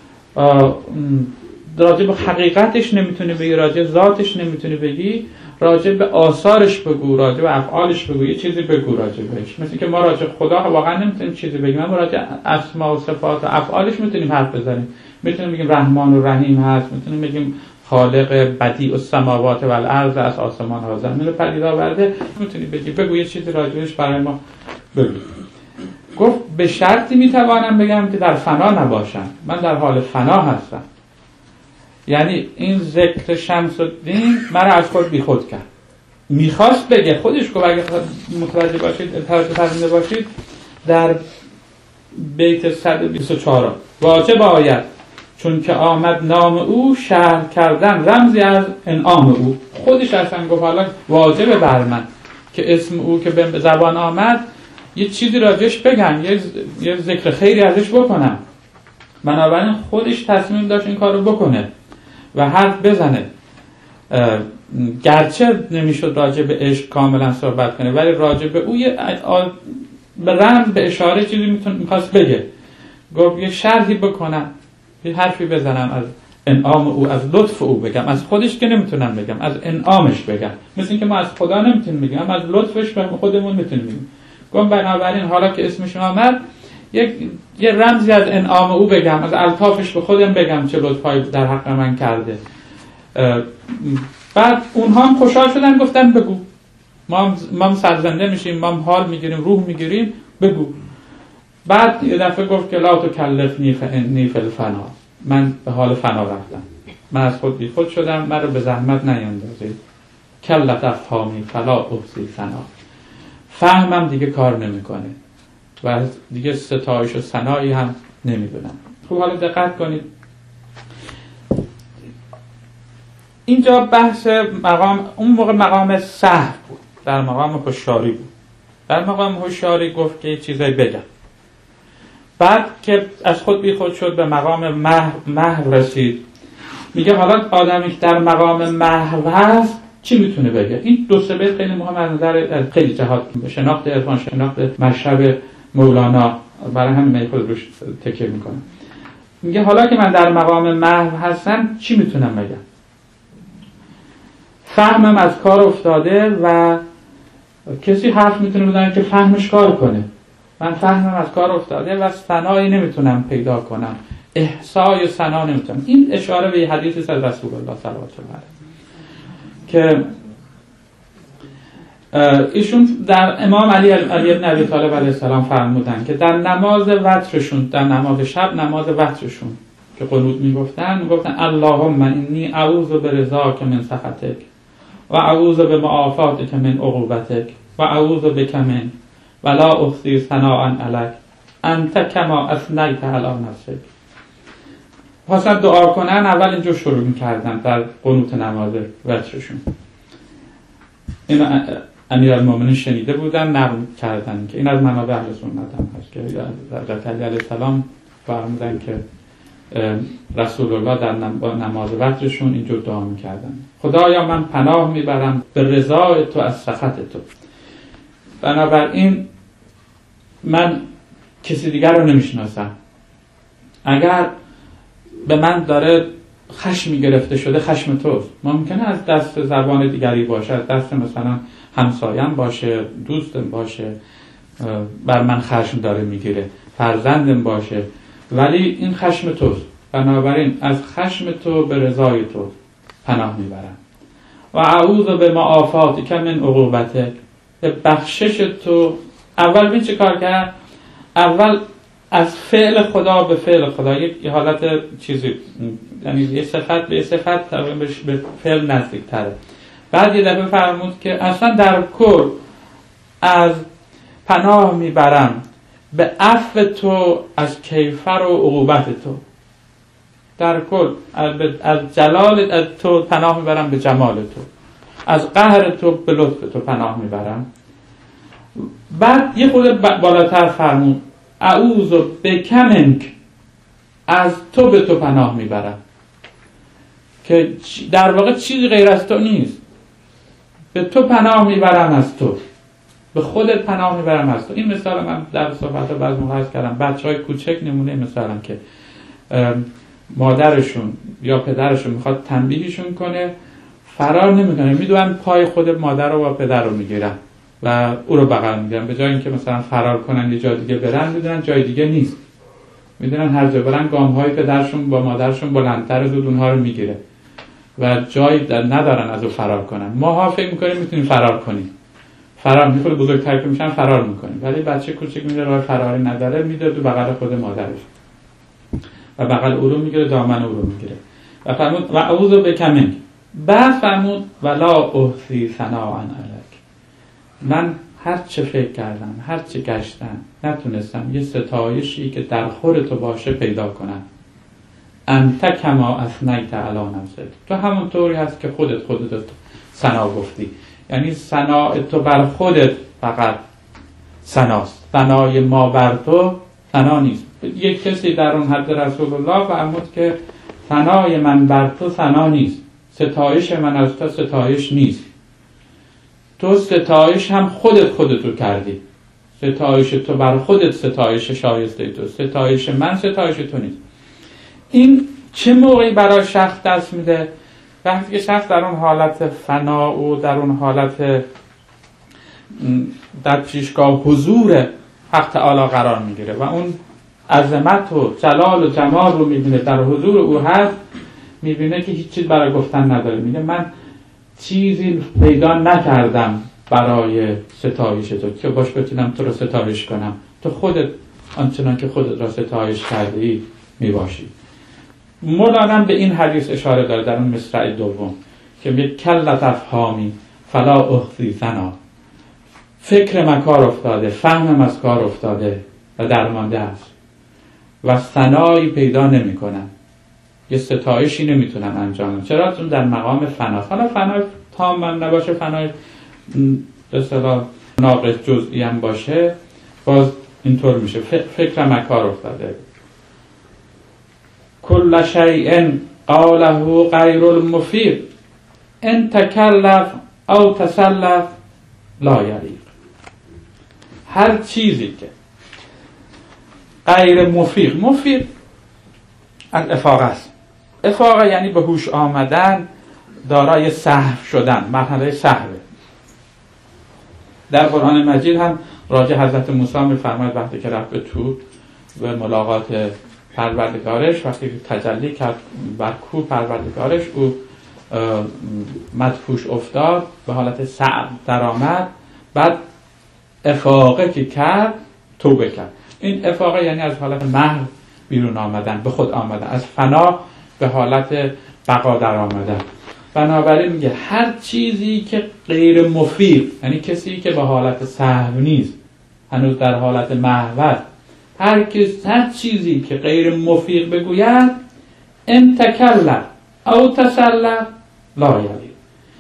راجع به حقیقتش نمیتونی بگی، راجع به ذاتش نمیتونی بگی، راجع به آثارش بگو، راجع به افعالش بگو، یه چیزی بگو راجع بهش. مثل که ما راجع به خدا واقعا نمیتونیم چیزی بگیم، اما راجع اسما و صفات و افعالش میتونیم حرف بزنیم. میتونیم بگیم رحمان و رحیم هست، میتونیم بگیم خالق بدیع السماوات و الارض، از آسمان ها زمین رو پدید آورده، میتونی بگی بگو یه چیزی راجع بهش برای ما بگو. گفت به شرطی میتوانم بگم که در فنا نباشم، من در حال فنا هستم. یعنی این ذکر شمس الدین مرا از خود بی خود کرد. میخواست بگه، خودش گفت، اگه متوجه باشید، توجه فرموده باشید، در بیت 124 واجب آید چون که آمد نام او، شرح کردن رمزی از انعام او. خودش اصلا گفت حالا واجب بر من که اسم او که به زبان آمد یه چیزی راجش بگم، یه ذکر خیری ازش بکنم. بنابراین خودش تصمیم داشت این کار رو بکنه و حرف بزنه. گرچه نمیشد راجع به عشق کاملا صحبت کنه، ولی راجع به او به رمز، به اشاره چیزی میخواست بگه. گفت یه شرحی بکنم، یه حرفی بزنم از انعام او، از لطف او بگم. از خودش که نمیتونم بگم، از انعامش بگم. مثل این که ما از خدا نمیتونیم بگیم، اما از لطفش به خودمون میتونیم بگیم. گفت بنابراین حالا که اسمش آمد، یه رمزی از انعام او بگم، از الطافش به خودم بگم چه لطفایی در حق من کرده. بعد اونها هم خوشحال شدن، گفتن بگو، ما هم سرزنده میشیم، ما هم حال میگیریم، روح میگیریم، بگو. بعد یه دفعه گفت که لا تکلفنی فانی فی الفنا، من به حال فنا رفتم، من از خود بی خود شدم، من رو به زحمت نیندازید. کلت افهامی فلا احصی ثنا، فهمم دیگه کار نمیکنه و دیگه ستایش و ثنایی هم نمیدونم. خب حالا دقت کنید، اینجا بحث مقام، اون موقع مقام سهو بود، در مقام هوشیاری بود. در مقام هوشیاری گفت که یه چیزایی بگم. بعد که از خود بی خود شد به مقام محو رسید، میگه حالا آدمی که در مقام محو هست چی میتونه بگه؟ این دو سه بیت خیلی مهم از نظر خیلی جهات، شناخت عرفان، شناخت مشرب مولانا، برای همین من خود روش تکیه میکنم. میگه حالا که من در مقام محو هستم چی میتونم بگم؟ فهمم از کار افتاده و کسی حرف میتونه بزنه که فهمش کار کنه. من فهمم از کار افتاده و ثنایی نمیتونم پیدا کنم، احصای ثنا نمیتونم. این اشاره به حدیثی از رسول الله صلی الله علیه و که ایشون در امام علی ابن ابی طالب علیه السلام فرمودن که در نماز وترشون، در نماز شب، نماز وترشون که قنوت میگفتن اللهم انی اعوذ برضاک من سخطک و اعوذ بمعافاتک من عقوبتک و اعوذ بک من ولا احصی ثناء علیک انت کما اثنیت علی نفسک. خواستن دعا کنن، اول اینجور شروع میکردن در قنوت نماز وترشون. این امیرالمومنین شنیده بودن، نقل کردن که این از منابع اهل سنت هم هست که حضرت علی علیه السلام فرمودن که رسول الله در نماز وترشون اینجور دعا میکردن: خدایا من پناه میبرم به رضای تو از سخط تو. بنابراین من کسی دیگر رو نمیشناسم. اگر به من داره خشمی گرفته شده، خشم توست. ممکنه از دست زبان دیگری باشه، از دست مثلا همسایم باشه، دوستم باشه، بر من خشم داره میگیره، فرزندم باشه، ولی این خشم توست. بنابراین از خشم تو به رضای تو پناه میبرم. و اعوذ بمعافاتک من عقوبتک، به بخشش تو. اول ببین چه کار کرد؟ اول از فعل خدا به فعل خدا، یک حالت چیزی، یعنی یه صفت به صفت به فعل نزدیک تره. بعد یه دفعه فرمود که اصلا در کل از پناه میبرم به عفو تو از کیفر و عقوبت تو. در کل از جلال از تو پناه میبرم به جمال تو، از قهر تو به لطف تو پناه میبرم. بعد یه خود بالاتر فرمود اعوذ بک منک، از تو به تو پناه میبرم، که در واقع چیزی غیر از تو نیست. به تو پناه میبرم از تو، به خودت پناه میبرم از تو. این مثال من در صحبت بعض موقع کردم. بچهای کوچک نمونه مثالم که مادرشون یا پدرشون میخواد تنبیهشون کنه، فرار نمیکنه، میدونن پای خود مادر رو و پدر رو میگیرن و او رو بغل میگیرن. به جای اینکه مثلا فرار کنن یه جای دیگه برن، میدونن جای دیگه نیست، میدونن هر جا برن گامهای پدرشون با مادرشون بلندتر، زود اونها رو میگیره و جایی ندارن از او فرار کنن. ما ها فکر میکنیم میتونیم فرار کنیم، فرار میکنه، بزرگتر که میشن فرار میکنیم، ولی بچه کوچیک میره راه فراری نداره، میده تو بغل خود مادرش و بغل او رو میگیره، دامن او رو میگیره. و فرمود و اعوذ بک منک. بعد فرمود ولا احصی ثناء علیک، من هر چه فکر کردم، هر چه گشتم، نتونستم یه ستایشی که در خور تو باشه پیدا کنم. انت کما اثنیت علی نفسک، تو همون طوری هست که خودت ثنا گفتی. یعنی ثناء تو بر خودت فقط ثناست، ثنای ما بر تو ثنا نیست. یک کسی در اون حد رسول الله فرمود که ثنای من بر تو ثنا نیست، ستایش من از تو ستایش نیست. تو ستایش هم خودت کردی، ستایش تو بر خودت ستایش شایسته تو، ستایش من ستایش تو نیست. این چه موقعی برای شخص دست میده؟ وقتی که شخص در اون حالت فنا و در اون حالت در پیشگاه حضور حق تعالی قرار میگیره و اون عظمت و جلال و جمال رو میبینه، در حضور او هست، میبینه که هیچ چیز برای گفتن نداره. میگه من چیزی پیدا نکردم برای ستایش تو که باش بتونم تو رو ستایش کنم. تو خودت آنچنان که خودت را ستایش کرده ای میباشی. مولانا به این حدیث اشاره داره در اون مصرع دوم که میگه کلت افهامی فلا احصی ثنا، فکر من کار افتاده، فهمم از کار افتاده و درمانده است و ثنایی پیدا نمی کنم، یه ستایشی نمیتونم انجامم. چرا؟ چون در مقام فنا. حالا فنای تام نباشه، فنای به اصطلاح ناقص جزئی هم باشه باز اینطور میشه. فکر مکار افتاده. کل شیء قاله غیر المفید ان تکلف او تسلف لا یلیق. هر چیزی که غیر مفید از افاقه است. افاقه یعنی به هوش آمدن، دارای سهو شدن، مرحله سهوه. در قرآن مجید هم راجع حضرت موسی می‌فرماید وقتی که رفت به طور و ملاقات پروردگارش، وقتی که تجلی کرد بر کوه پروردگارش، او مدهوش افتاد، به حالت سهو در آمد، بعد افاقه که کرد توبه کرد. این افاقه یعنی از حالت محو بیرون آمدن، به خود آمدن، از فنا به حالت بقا در آمدن. بنابراین میگه هر چیزی که غیر مفید، یعنی کسی که به حالت سهو نیست، هنوز در حالت محو، هر چیزی که غیر مفید بگوید ان تکلف او تسلف لا یلیق.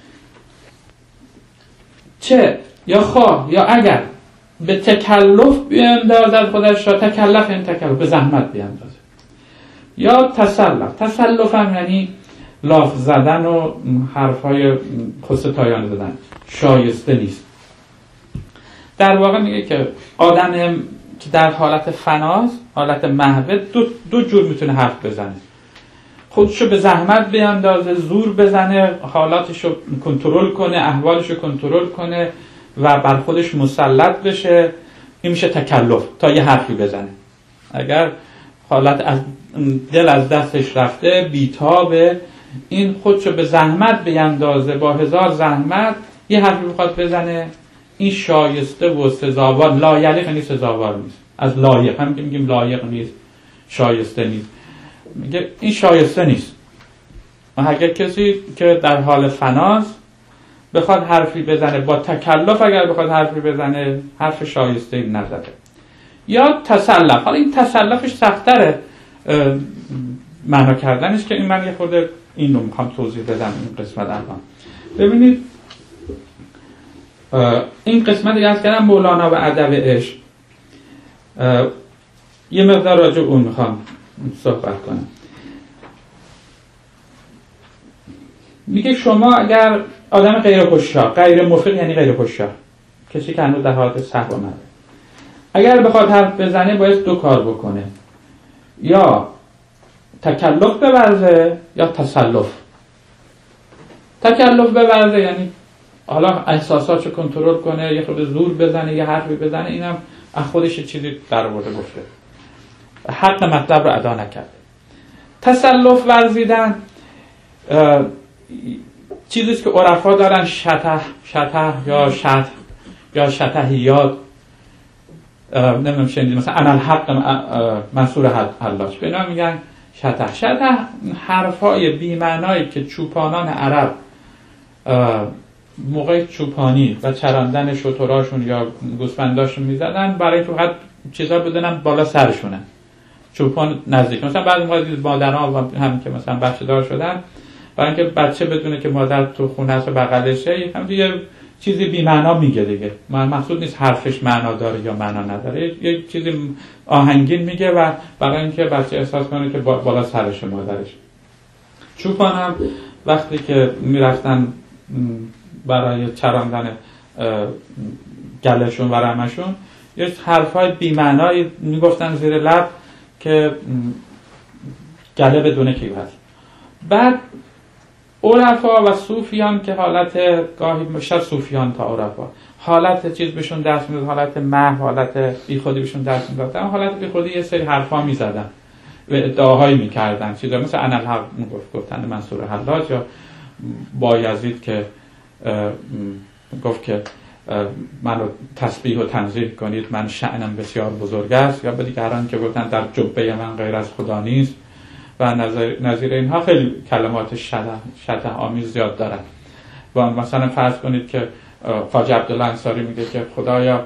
چه یا خواه یا اگر به تکلف بیاندازد خودش را، تکلف این تکلف به زحمت بیاندازد، یا تسلف هم یعنی لاف زدن و حرفای خودستایانه زدن، شایسته نیست. در واقع میگه که آدم که در حالت فناست، حالت محو، دو جور میتونه حرف بزنه. خودشو به زحمت بیاندازه، زور بزنه، حالاتشو کنترل کنه، احوالشو کنترل کنه و بر خودش مسلط بشه. این میشه تکلف، تا یه حرفی بزنه. اگر حالت از دل از دستش رفته، بیتابه، این خودشو به زحمت بیاندازه، با هزار زحمت یه حرفی بخواد بزنه، این شایسته و سزاوار، لا یلیق نیست، سزاوار نیست. از لایق هم که میگیم لایق نیست، شایسته نیست، میگه این شایسته نیست. و اگر کسی که در حال فناست بخواد حرفی بزنه، با تکلف اگر بخواد حرفی بزنه، حرف شایسته نزده. یا تسلف. حالا این تسلفش سخت‌تره معنا کردنش، که این من یه خورده این رو میخوام توضیح بدم این قسمت الان. ببینید این قسمت که از کردم مولانا و ادب عشق، یه مقدار راجع اون میخوام صحبت کنم. میگه شما اگر آدم غیر هوشیار، غیر مفید یعنی غیر هوشیار، کسی که هنوز در حالت سهو اومده، اگر بخواد حرف بزنه باید دو کار بکنه، یا تکلف بورزه یا تسلف. تکلف بورزه یعنی حالا احساساتشو کنترل کنه، یه خورده زور بزنه، یه حرفی بزنه، اینم از خودش چیزی در آورده گفته، حق مطلب رو ادا نکرده. تسلف ورزیدن چیزیست که عرفا دارن شطح یا شطحیات، نمیدونم شنیدید مثلا انا الحق منصور حلاج، به اینا میگن شطح حرفای بی‌معنایی که چوپانان عرب موقع چوپانی و چراندن شتراشون یا گوسفنداشون میزدن برای اینکه فقط چیزا بدونن بالا سرشونه، چوپان نزدیک. مثلا بعضی موقع دید مادرها هم که مثلا بچه دار شدن، برای اینکه بچه بدونه که مادر تو خونه است و بغلشه، هم دیگه چیزی بی معنا میگه دیگه. مقصود نیست حرفش معنا داره یا معنا نداره، یه چیزی آهنگین میگه و برای اینکه بچه احساس کنه که بالا سرش مادرش. چوپان هم وقتی که میرفتن برای چراندن گلشون و رمشون، یه حرفای بی معنایی میگفتن زیر لب که گله بدونه کی هست. بعد عرفا و صوفیان که حالت گاهی میشه، صوفیان تا عرفا حالت چیز بهشون درس میداد، حالت محو، حالت بیخودی بهشون درس میداد، اما حالت بیخودی یه سری حرفا میزدن و ادعاهایی میکردن، چیزا مثل انا الحق گفتن منصور حلاج، یا بایزید که گفت که منو تسبیح و تنزیه کنید، من شأنم بسیار بزرگ است، یا به دیگران که گفتن در جبه من غیر از خدا نیست و نظیر اینها. خیلی کلمات شطح آمیز زیاد دارن. و مثلا فرض کنید که خواجه عبدالله انصاری میگه که خدایا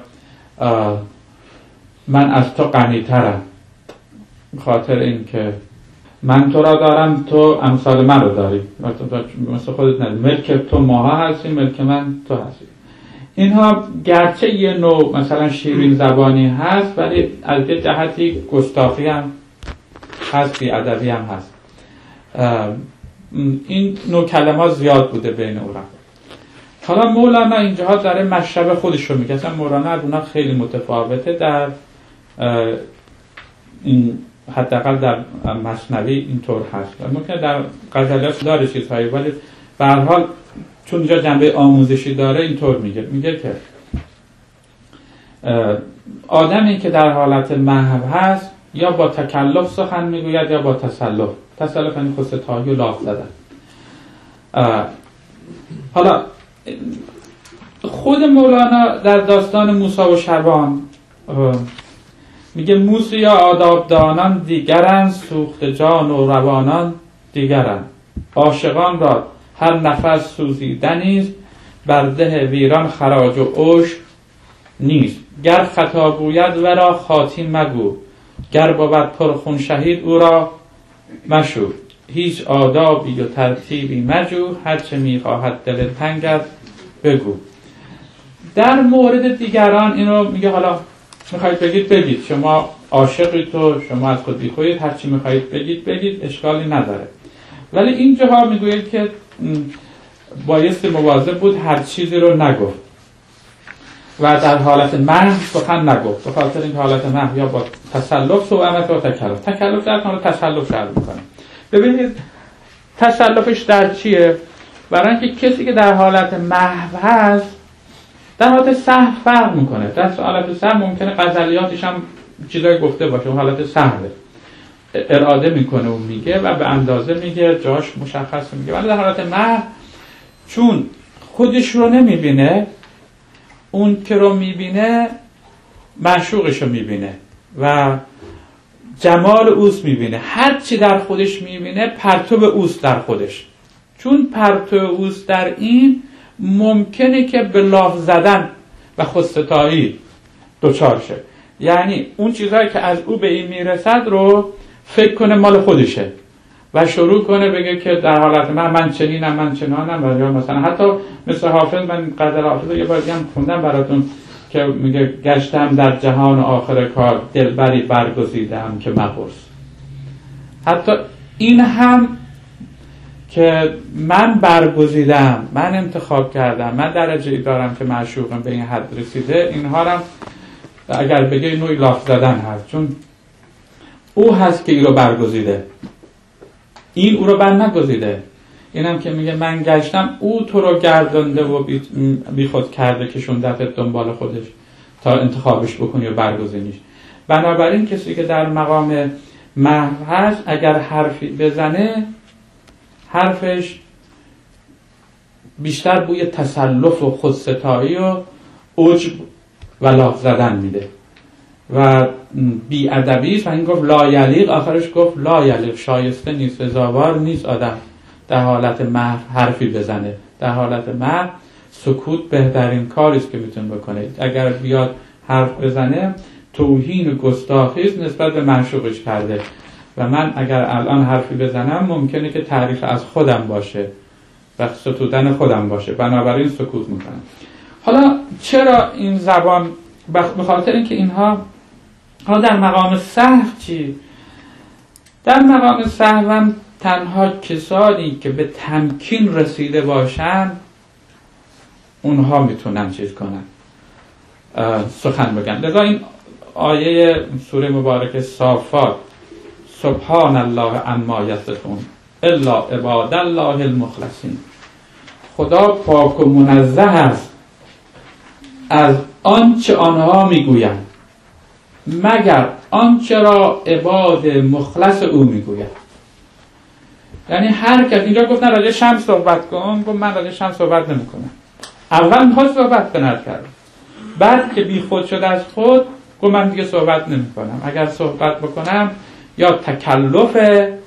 من از تو غنی‌ترم، خاطر این که من تو را دارم، تو امثال من رو داری، مثل خودت نداری، ملک تو ماها هستی، ملک من تو هستی. اینها گرچه یه نوع مثلا شیرین زبانی هست، ولی از یه جهتی گستاخی هم هست، بی‌ادبی هم هست. این نوع کلمات زیاد بوده بین اون. حالا مولانا اینجاها داره مشرب خودش رو میگه. اصلا مولانا از اونا خیلی متفاوته در این، حداقل در مثنوی اینطور هست. ممکنه در غزلیات داره چیزهایی، ولی به هر حال چون اینجا جنبه آموزشی داره اینطور میگه که آدمی که در حالت محو هست یا با تکلف سخن میگوید یا با تسلف. تسلف یعنی خودستایی و لاف زدن. حالا خود مولانا در داستان موسی و شبان میگه موسی یا آداب دانان دیگرند، سوخت جان و روانان دیگرند. عاشقان را هر نفس سوزیدنیست، بر ده ویران خراج و عشر نیست. گر خطا گوید ورا خاطی مگو، گر بود پرخون شهید او را مشو. هیچ آدابی و ترتیبی مجو، هرچه میخواهد دل تنگت بگو. در مورد دیگران اینو میگه حالا میخواید بگید شما عاشقید و شما از خود بیخوید، هرچی میخواید بگید اشکالی نداره. ولی اینجاها میگوید که بایستی مواظب بود هر چیزی رو نگفت و در حالت محو سخن نگفت، به خاطر این حالت محو یا با تسلف صحبت و تکلف در حال تسلف شروع میکنه. ببینید تسلفش در چیه؟ برای اینکه کسی که در حالت محو هست در حالت سهو فرق میکنه. در حالت سهو ممکنه غزلیاتش هم چیزای گفته باشه، اون حالت سهوه، اراده میکنه و میگه و به اندازه میگه، جاش مشخص میگه. ولی در حالت محو چون خودش رو نمیبینه، اون که رو میبینه معشوقش رو میبینه و جمال اوست میبینه. هر چی در خودش میبینه پرتو اوست در خودش. چون پرتو اوست در این، ممکنه که به لاف زدن و خودستایی دچار شه. یعنی اون چیزهایی که از او به این میرسد رو فکر کنه مال خودشه و شروع کنه بگه که در حالت من چنینم، من چنانم. و یا مثلا حتی مثل حافظ، من غزل حافظ رو یه بار هم خوندم براتون که میگه گشتم در جهان آخر کار، دلبری برگزیدم که مپرس. حتی این هم که من برگزیدم، من انتخاب کردم، من درجه‌ای دارم که معشوقم به این حد رسیده، اینها هم اگر بگه نوعی لاف زدن هست، چون او هست که این رو برگزیده، این او رو بر نگزیده. اینم که میگه من گشتم، او تو رو گردانده و بی خود کرده که شوندت دنبال خودش تا انتخابش بکنی و برگزینیش. بنابراین کسی که در مقام محو هست اگر حرفی بزنه، حرفش بیشتر بوی تسلف و خودستایی و عجب و لاف زدن میده و بی ادبی است. و این گفت لا یلیق، آخرش گفت لا یلیق، شایسته نیست، سزاوار نیست آدم در حالت محو حرفی بزنه. در حالت محو سکوت بهترین کاری است که میتونه بکنه. اگر بیاد حرف بزنه توهین و گستاخی است نسبت به معشوقش کرده و من اگر الان حرفی بزنم ممکنه که تعریف از خودم باشه و ستودن خودم باشه، بنابراین سکوت میکنم. حالا چرا این زبان؟ به خاطر اینکه اینها حالا در مقام سهو چی؟ در مقام سهو هم تنها کسانی که به تمکین رسیده باشن اونها میتونن چیز کنن، سخن بگن. لذا این آیه سوره مبارکه صافات، سبحان الله عما یصفون الا عباد الله المخلصین، خدا پاک و منزه است از آنچه آنها میگویند مگر آنچه را عباد مخلص او میگوید. یعنی هر کس، اینجا گفتن راجع شمس صحبت کن، گفت من راجع شمس صحبت نمیکنم. اول میخواست صحبت کنه کرد، بعد که بی خود شد از خود گفت من دیگه صحبت نمیکنم. اگر صحبت بکنم یا تکلف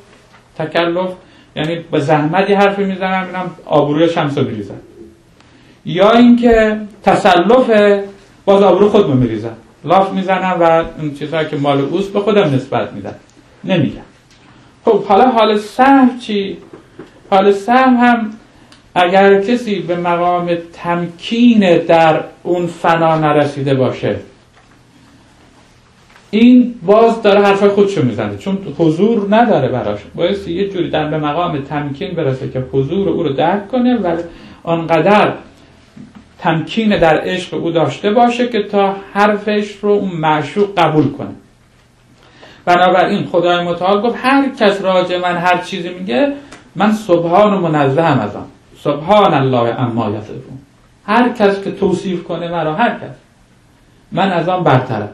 یعنی به زحمتی حرفی میزنم اینم آبروی شمس رو میریزم، یا اینکه تسلف باز آبرو خودمو میریزم، لاف میزنم و اون چیزهایی که مال اوست به خودم نسبت میدم، نمیگم. خب حالا حال سهو چی؟ حال سهو هم اگر کسی به مقام تمکین در اون فنا نرسیده باشه، این باز داره حرفای خودشو میزنه، چون حضور نداره براش، باید یه جوری در به مقام تمکین برسه که حضور او رو درک کنه و آنقدر تمکین در عشق او داشته باشه که تا حرفش رو اون معشوق قبول کنه. بنابراین خدای متعال گفت هر کس راجع من هر چیزی میگه، من سبحان و منزهم از آن، سبحان الله عما یصفون. هر کس که توصیف کنه مرا، هر کس، من از آن برترم.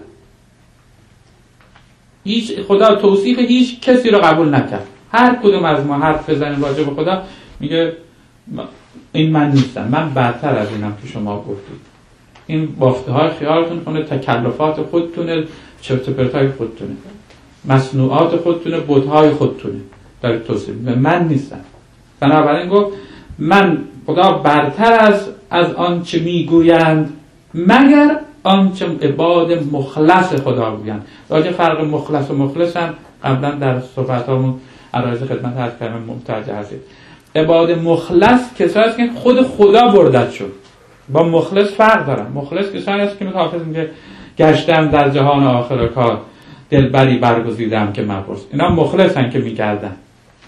خدا توصیف هیچ کسی رو قبول نکرد. هر کدوم از ما حرف بزنیم راجع به خدا، میگه این من نیستم، من برتر از اینم که شما گفتید. این بافته های خیالتون کنه، تکلفات خودتونه، چرت و پرتای خودتونه، مصنوعات خودتونه، بت‌های خودتونه دارید توصیف. من نیستم. بنابراین گفت من خدا برتر از آنچه میگویند، مگر آنچه عباد مخلص خدا گویند. راجع فرق مخلص و مخلص هم قبلا در صحبتامون عرایض خدمت عرض کردم، متوجه هستید. عباد مخلص کسایی است که خود خدا بردت شد. با مخلص فرق دارن. مخلص کسایی است که حافظ میگه گشتم در جهان آخر کار، دلبری برگزیدم که مپرس. اینا مخلصن که میگردن.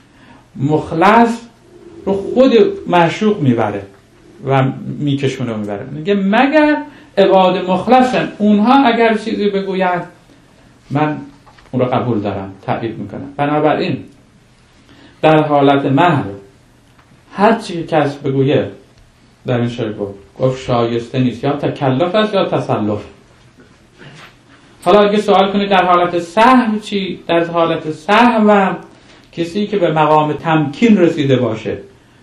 مخلص رو خود معشوق میبره و میکشونه و میبره. میگه مگر عباد مخلصن، اونها اگر چیزی بگویند من اون رو قبول دارم، تایید میکنم. بنابراین در حالت محو هر چی کس بگویه در این شعر گفت شایسته نیست، یا تکلف است یا تسلف. حالا اگه سوال کنید در حالت سهو چی؟ در حالت سهو هم کسی که به مقام تمکین رسیده باشه،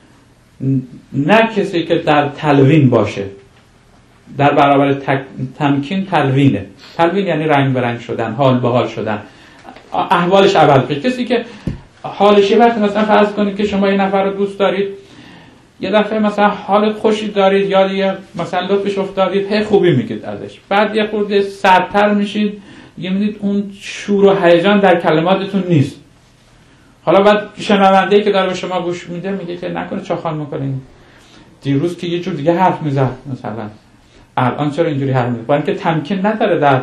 نه کسی که در تلوین باشه. در برابر تمکین تلوینه. تلوین یعنی رنگ به رنگ شدن، حال به حال شدن، احوالش عوض بشه. کسی که حالش یه وقت مثلا فرض کنید که شما یه نفر رو دوست دارید، یه دفعه مثلا حال خوشی دارید، یا دیگه مثلا لطفش افتادید، هی خوبی میگید ازش، بعد یه خورده سردتر میشید، دیگه میدید اون شور و هیجان در کلماتتون نیست. حالا بعد شنونده‌ای که داره به شما گوش میده میگه که نکنه چاخان میکنین، دیروز که یه جور دیگه حرف میزد، مثلا الان چرا اینجوری حرف میزد؟ با اینکه تمکین نداره در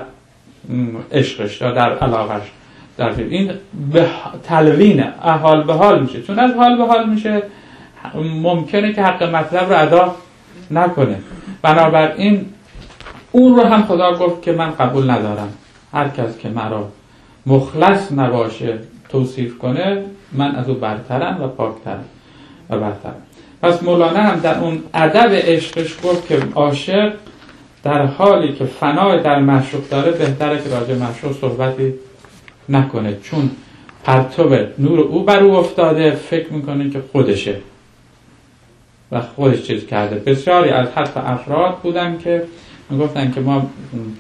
عشقش یا در علاقش. در این به تلوین حال به حال میشه. چون از حال به حال میشه ممکنه که حق مطلب رو ادا نکنه. بنابراین اون رو هم خدا گفت که من قبول ندارم. هر کس که مرا مخلص نباشه توصیف کنه، من از او برترم و پاکترم و برترم. پس مولانا هم در اون ادب عشقش گفت که عاشق در حالی که فنای در معشوق داره بهتره که راجع معشوق صحبتی نکنه، چون پرتو نور او بر او افتاده، فکر میکنه که خودشه و خودش چیز کرده. بسیاری از حتی افراد بودن که میگفتن که ما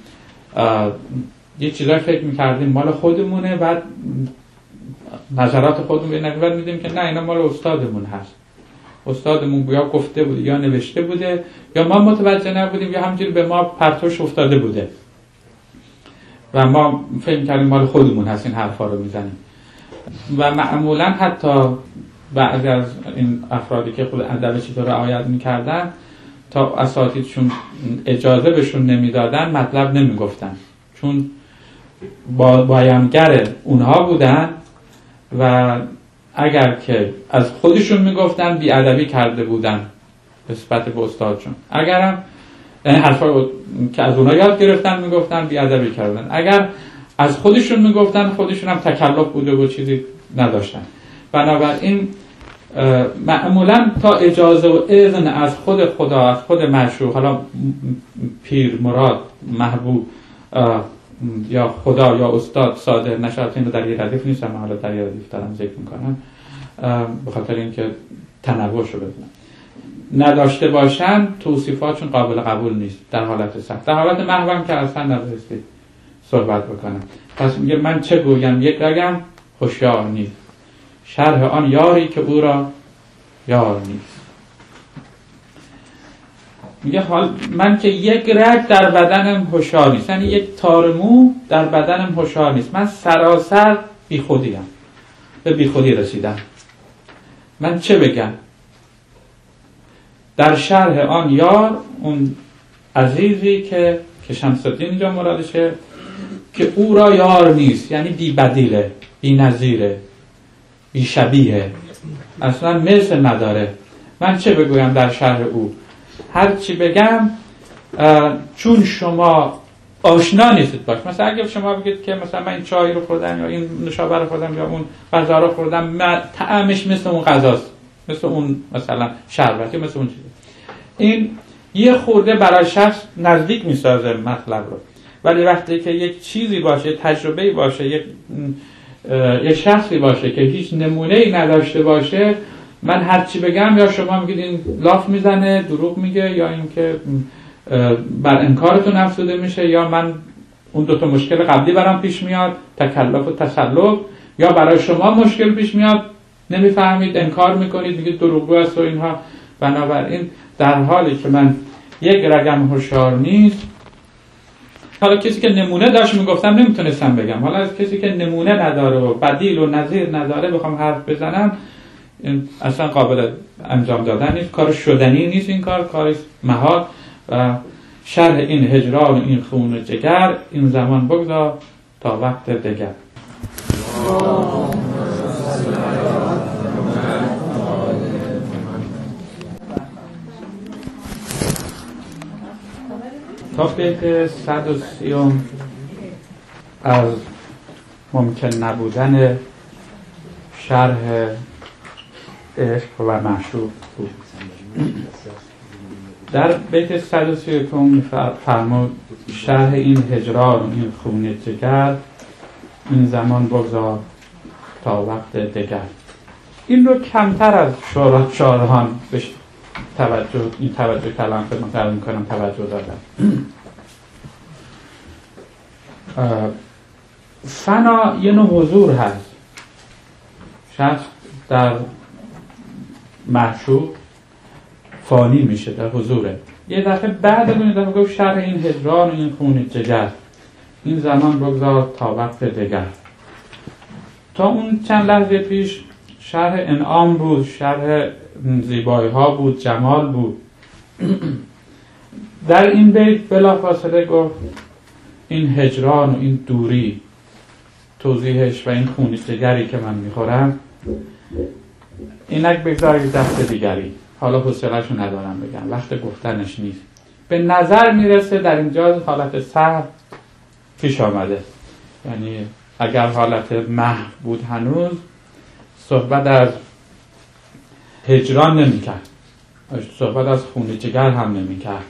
یه چیزایی فکر میکردیم مال خودمونه، بعد نظرات خودمون بعد میدیم که نه اینا مال استادمون هست، استادمون یا گفته بوده یا نوشته بوده یا ما متوجه نبودیم یا همجوری به ما پرتوش افتاده بوده و ما فکر کردیم مال خودمون هست، این حرفا رو میزنیم. و معمولا حتی بعضی از این افرادی که خود ادب چطور رعایت میکردن، تا اساتیدشون اجازه بهشون نمیدادن مطلب نمیگفتن، چون بیانگر اونها بودن و اگر که از خودشون میگفتن بیادبی کرده بودن نسبت به استادشون. اگرم حرفا که از اونها یاد گرفتن میگفتن بیادبی کردن، اگر از خودشون میگفتن خودشون هم تکلف بوده و چیزی نداشتن. بنابراین معمولا تا اجازه و اذن از خود خدا، از خود معشوق، حالا پیر، مراد، محبوب یا خدا یا استاد صادر نشد، این رو در یه ردیف نیستم، حالا در یه ردیف دارم ذکر میکنم به خاطر اینکه تنوعش رو بدونم، نداشته باشن توصیفاتشون قابل قبول نیست در حالت سخت. در حالت محوم که اصلا نبایستی صحبت بکنم. پس میگه من چه گویم یک رگم هوشیار نیست، شرح آن یاری که او را یار نیست. میگه حال من که یک رگ در بدنم هوشیار نیست، یعنی یک تار مو در بدنم هوشیار نیست، من سراسر بیخودیم، به بیخودی رسیدم. من چه بگم؟ در شرح آن یار، اون عزیزی که شمس الدین اینجا مرادشه، که او را یار نیست، یعنی بی بدیله، بی نظیره، بی شبیه، اصلا مثل نداره. من چه بگویم در شرح او؟ هر چی بگم چون شما آشنا نیستید باش. مثلا اگه شما بگید که مثلا من این چای رو خوردم یا این نوشابه رو خوردم یا اون غذا رو خوردم، طعمش مثل اون غذاست، مثل اون مثلا شربت، مثل اون چیزه، این یه خورده برای شخص نزدیک میسازه مطلب رو. ولی وقتی که یک چیزی باشه، تجربه‌ای باشه، یک شخصی باشه که هیچ نمونه‌ای نداشته باشه، من هر چی بگم یا شما میگید این لاف میزنه، دروغ میگه، یا اینکه بر انکارتون افزوده میشه، یا من اون دوتا مشکل قبلی برام پیش میاد، تکلف و تسلف، یا برای شما مشکل پیش میاد، نمیفهمید، انکار میکنید، میگید دروغگو است و اینها. بنابراین در حالی که من یک رگم هوشیار نیست، حالا کسی که نمونه داشت میگفتم نمیتونستم بگم، حالا از کسی که نمونه نداره و بدیل و نظیر نداره بخوام حرف بزنم، اصلا قابل انجام دادن نیست، کار شدنی نیست، این کاری محال. و شرح این هجران و این خون جگر، این زمان بگذار تا وقت دیگر. تا بیت 130 از ممکن نبودن شرح عشق و معشوق بود. در بیت 131 فرمود شرح این هجران و این خون جگر، این زمان بگذار تا وقت دیگر. این رو کمتر از شارحان بهش توجه کلام خدمت میکنم توجه دادم. فنا یه نوع حضور هست، شخص در معشوق فانی میشه، در حضوره. یه دفعه بعد از اون دفعه گفت شرح این هجران و این خون جگر، این زمان بگذار تا وقت دیگر. تا اون چند لحظه پیش شرح انعام بود، شرح زیبایی ها بود، جمال بود. در این بیت بلافاصله گفت این هجران و این دوری، توضیحش و این خون جگری که من میخورم، اینک بگذارید دست دیگری. حالا حوصله‌شو ندارم بگم، وقت گفتنش نیست. به نظر میرسه در اینجا حالت صبر پیش آمده، یعنی اگر حالت محو بود هنوز صحبت از هجران نمی‌کرد، صحبت از خون جگر هم نمی‌کرد،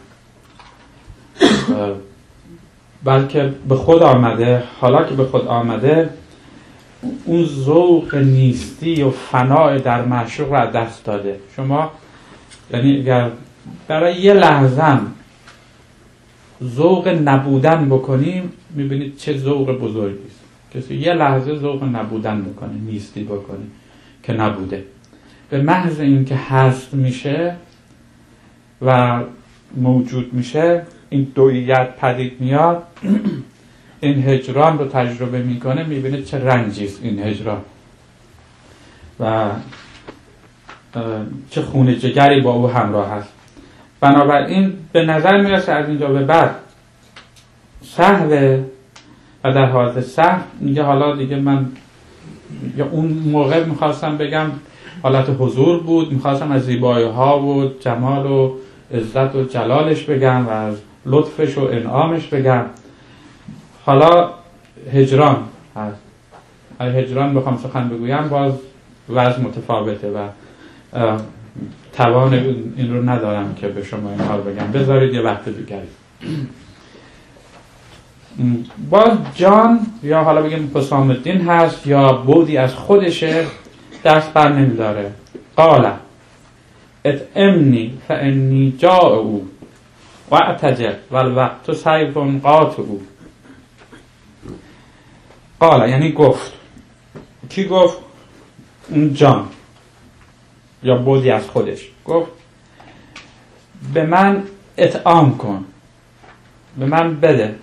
بلکه به خود آمده. حالا که به خود آمده، اون ذوق نیستی و فنای در معشوق را دست داده. شما یعنی اگر برای یه لحظه ذوق نبودن بکنیم، میبینید چه ذوق بزرگی است. کسی یه لحظه ذوق نبودن بکنه، نیستی بکنه که نبوده، به محض اینکه هست میشه و موجود میشه، این دوییت پدید میاد، این هجران رو تجربه میکنه، میبینه چه رنجی است این هجران و چه خون جگری با او همراه هست. بنابراین به نظر میرسه از اینجا به بعد سهوه و در حالت سهو میگه حالا دیگه من، یا اون موقع میخواستم بگم حالت حضور بود، میخواستم از زیبایی ها و جمال و عزت و جلالش بگم و از لطفش و انعامش بگم. حالا هجران هست. اگه هجران بخوام سخن بگویم باز وضع متفاوته و توان این رو ندارم که به شما این حال بگم، بذارید یه وقت دیگری. باز جان یا حالا بگیم حسام الدین هست یا بودی از خودشه، دست بر نمیداره. قال اطعمنی فانی جاء او و اعتجل والوقت سیف قاطع او. قال یعنی گفت. کی گفت؟ اون جان یا بودی از خودش گفت به من اطعام کن، به من بده،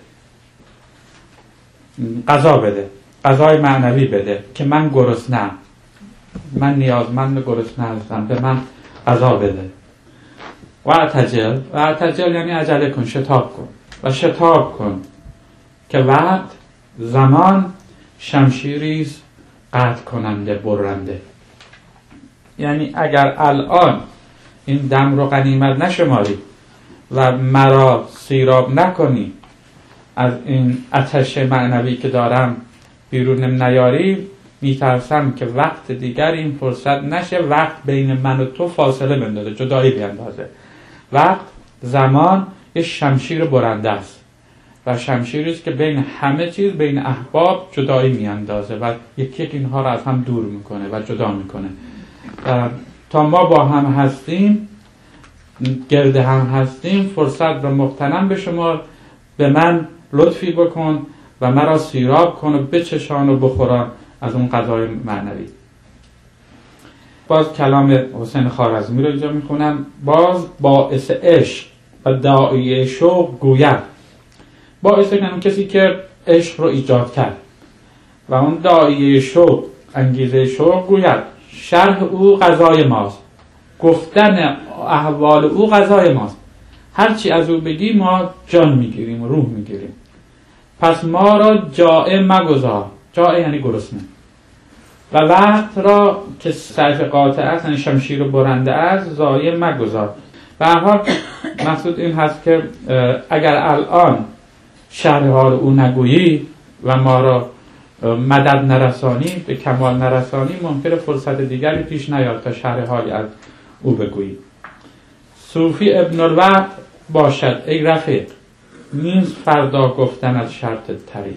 غذا بده، غذای معنوی بده که من گرسنه‌ام، من نیازمند گرسنه هستم، به من غذا بده. و اعتجل یعنی عجله کن، شتاب کن و شتاب کن که وقت زمان شمشیریست قطع کننده برنده. یعنی اگر الان این دم رو غنیمت نشماری و مرا سیراب نکنی، از این آتش معنوی که دارم بیرون نیاری، میترسم که وقت دیگر این فرصت نشه، وقت بین من و تو فاصله بندازه، جدایی بیندازه. وقت زمان یه شمشیر برنده است و شمشیری است که بین همه چیز، بین احباب جدایی میاندازه و یکی اینها رو از هم دور میکنه و جدا میکنه. تا ما با هم هستیم، گرد هم هستیم، فرصت رو مغتنم به شما، به من لطفی بکن و مرا سیراب کن و بچشان و بخوران از اون غذای معنوی. باز کلام حسین خوارزمی رو اینجا میخونم. باز باعث عشق و داعیه شوق گوید. باعث یعنی کسی که عشق رو ایجاد کرد و اون داعیه شوق، انگیزه شوق گوید. شرح او غذای ماست، گفتن احوال او غذای ماست. هرچی از او بگی ما جان میگیریم و روح میگیریم. پس ما را جائع مگذار. جائع یعنی گرسنه. و وقت را که سیف قاطع است، یعنی شمشیر برنده است، ضایع مگذار. به هر حال مقصود این هست که اگر الان شرح حال او نگویی و ما را مدد نرسانی، به کمال نرسانی، ممکنه فرصت دیگری پیش نیاد تا شرح حالی از او بگویی. صوفی ابن الوقت باشد ای رفیق، نیست فردا گفتن از شرط طریق.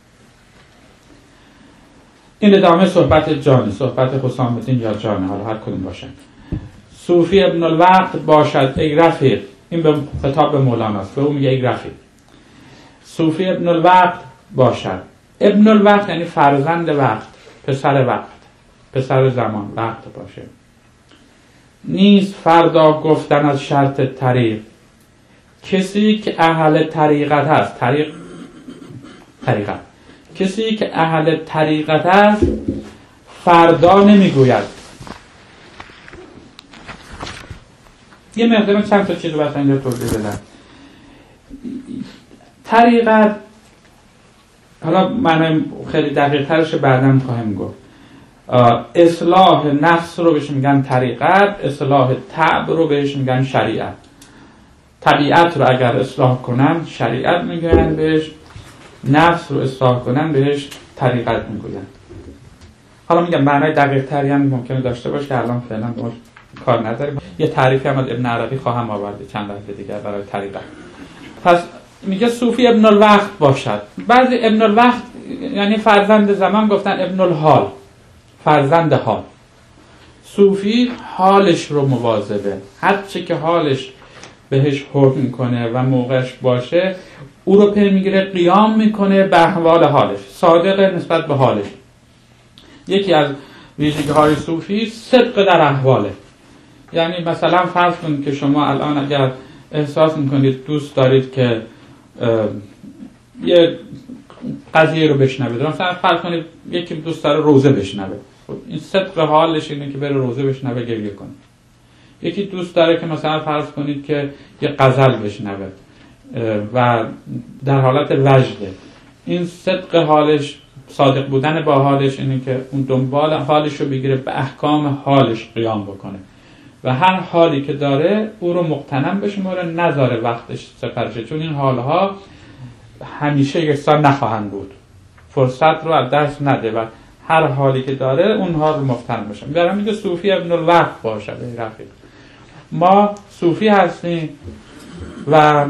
این ادامه صحبت جانی، صحبت حسام الدین یا جانی، حالا هر کدوم باشد. صوفی ابن الوقت باشد ای رفیق، این به خطاب به مولانا است، به اون میگه ای رفیق. صوفی ابن الوقت باشد. ابن الوقت یعنی فرزند وقت، پسر وقت، پسر زمان، وقت باشه. نیست فردا گفتن از شرط طریق، کسی که اهل طریقت هست، طریقت، کسی که اهل طریقت هست فردا نمیگوید. یه مقدار چند تا چیز رو بس اینجا توضیح بدم. طریقت، حالا معنی خیلی دقیق ترش بعداً خواهیم گفت. اصلاح نفس رو بهش میگن طریقت، اصلاح طبع رو بهش میگن شریعت. طبیعت رو اگر اصلاح کنن شریعت میگن بهش، نفس رو اصلاح کنن بهش طریقت میگن. حالا میگم معنی دقیق تری هم ممکنه داشته باشه که الان فعلا کار نداریم. یه تعریفی هم از ابن عربی خواهم آورد چند لحظه دیگر برای طریقت. پس میگه صوفی ابن الوقت باشد. بعضی ابن الوقت یعنی فرزند زمان گفتن ابن الحال، فرزند حال. صوفی حالش رو مواظبه، هر چه که حالش بهش حکم میکنه و موقعش باشه او رو پی میگیره، قیام میکنه به احوال حالش، صادق نسبت به حالش. یکی از ویژگی‌های صوفی صدق در احواله. یعنی مثلا فرض کنید که شما الان اگر احساس میکنید دوست دارید که یه قضیه رو بشنوید، مثلا فرض کنید یکی دوست داره روزه بشنوه، این صدق حالش اینه که بره روزه بشنوه، گریه کنه. یکی دوست داره که مثلا فرض کنید که یه غزل بشنوه و در حالت وجده، این صدق حالش، صادق بودن با حالش اینه که اون دنبال حالش رو بگیره، به احکام حالش قیام بکنه و هر حالی که داره او رو مغتنم بشماره، نذاره وقتش سپرشه، چون این حالها همیشه یکسان نخواهند بود. فرصت رو از دست نده و هر حالی که داره اونها رو مغتنم بشه. میگم میگه صوفی ابن الوقت باشه. ای رفیق، ما صوفی هستیم و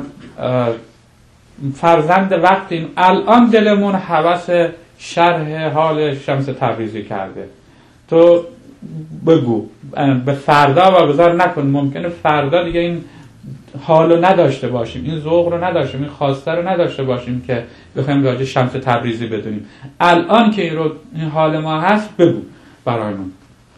فرزند وقتیم. الان دلمون هوس شرح حال شمس تبریزی کرده، تو بگو، به فردا واگذار نکن. ممکنه فردا دیگه این حالو نداشته باشیم، این ذوق رو نداشتیم، این خواسته رو نداشته باشیم که بخوایم راجع شمس تبریزی بدونیم. الان که این حال ما هست بگو برایمون.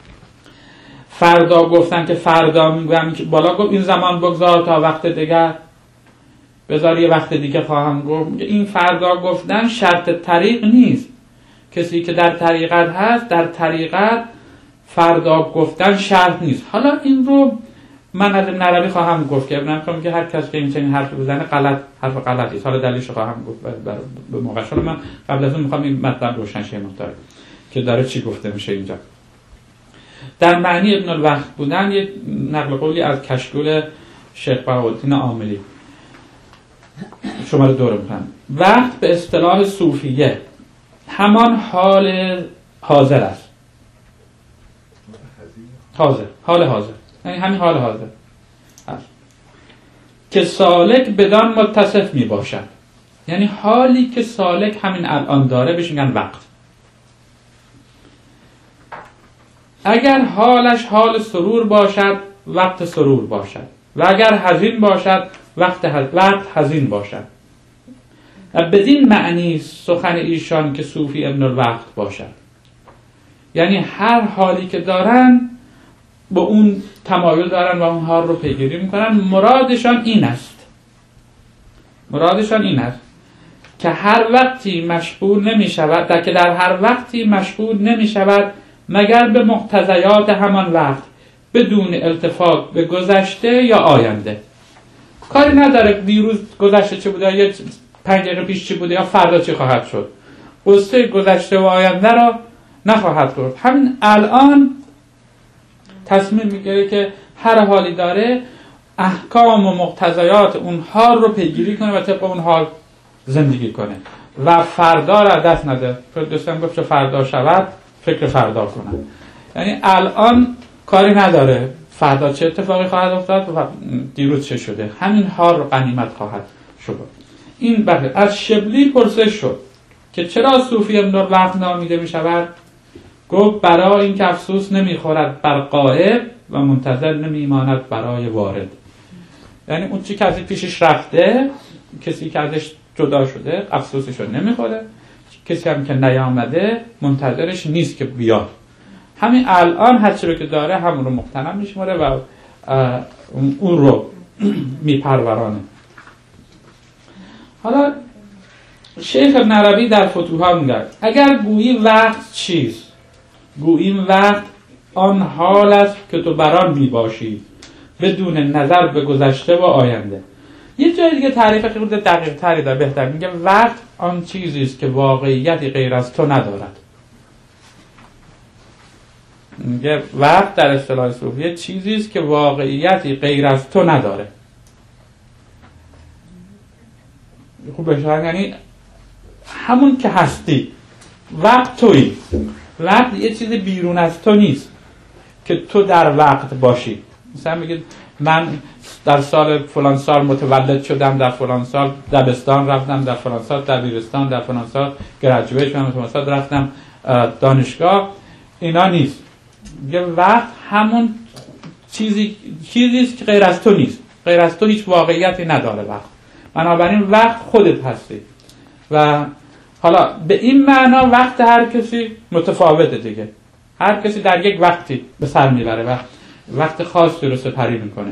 فردا گفتن که فردا میگم که بالا گفت این زمان بگذار تا وقت دیگر، بذار یه وقت دیگه خواهم گفت. این فردا گفتن شرط طریق نیست. کسی که در طریقت هست، در طریقت فردا گفتن شرط نیست. حالا این رو من از ابن عربی خواهم گفت که ابن عربی که هر کس که این چنین حرفی بزنه حرف غلطی. حالا دلیلش خواهم گفت به موقع. من قبل از اون میخوام این مطلب روشن شه مقدار که داره چی گفته میشه اینجا. در معنی ابن الوقت بودن یک نقل قولی از کشکول شیخ بهاءالدین عاملی شماره 2 رو میخوام. وقت به اصطلاح صوفیه همان حال حاضر است. حال حاضر یعنی همین حال حاضر است که سالک بدان متصف می باشد. یعنی حالی که سالک همین الان داره بهش میگن وقت. اگر حالش حال سرور باشد وقت سرور باشد و اگر حزین باشد وقت حزین باشد. بدین معنی سخن ایشان که صوفی ابن الوقت باشد. یعنی هر حالی که دارن با اون تمایل دارن و اون حال رو پیگیری میکنن. مرادشان این است که هر وقتی مشغول نمی شود، که در هر وقتی مشغول نمی شود مگر به مقتضیات همان وقت بدون التفات به گذشته یا آینده. کاری نداره دیروز گذشته چه بوده، یا 5 دقیقه پیش چه بوده، یا فردا چه خواهد شد. قصه گذشته و آینده را نخواهد کرد. همین الان تصمیم میگیره که هر حالی داره احکام و مقتضیات اون حال رو پیگیری کنه و طبق اون حال زندگی کنه و فردا را دست نده. دوستان گفت چه فردا شود فکر فردا کنن. یعنی الان کاری نداره فردا چه اتفاقی خواهد افتاد و دیروز چه شده. همین حال رو غنیمت خواهد شد. این بحث از شبلی پرسش شد که چرا صوفی ابن الوقت نامیده می شود؟ گفت برای این که افسوس نمیخورد بر غائب و منتظر نمیماند برای وارد. یعنی اون چی که از پیشش رفته، کسی که ازش جدا شده افسوسش رو نمیخوره، کسی هم که نیامده منتظرش نیست که بیاد. همین الان هر چی رو که داره همون رو مغتنم میشماره و اون رو میپرورانه. حالا شیخ ابن عربی در فتوحات میگه اگر گویی وقت چیست، گوییم وقت آن حال است که تو بران میباشی بدون نظر به گذشته و آینده. یه جای دیگه تعریف خیلی دقیق تری داره، بهتر میگه وقت آن چیزی است که واقعیتی غیر از تو ندارد. میگه وقت در اصطلاح صوفیه چیزی است که واقعیتی غیر از تو نداره. خوب بشه، یعنی همون که هستی وقت تویی. وقت یه چیز بیرون از تو نیست که تو در وقت باشی. مثلا میگید من در سال فلان سال متولد شدم، در فلان سال دبستان رفتم، در فلان سال دبیرستان، در فلان سال گریجویت شدم، در فلان سال رفتم دانشگاه. اینا نیست. میگه وقت همون چیزی است که غیر از تو نیست. غیر از تو هیچ واقعیتی نداره وقت. بنابراین وقت خودت هستی. و حالا به این معنا وقت هر کسی متفاوته دیگه. هر کسی در یک وقتی به سر میبره و وقت خاصی رو سپری میکنه.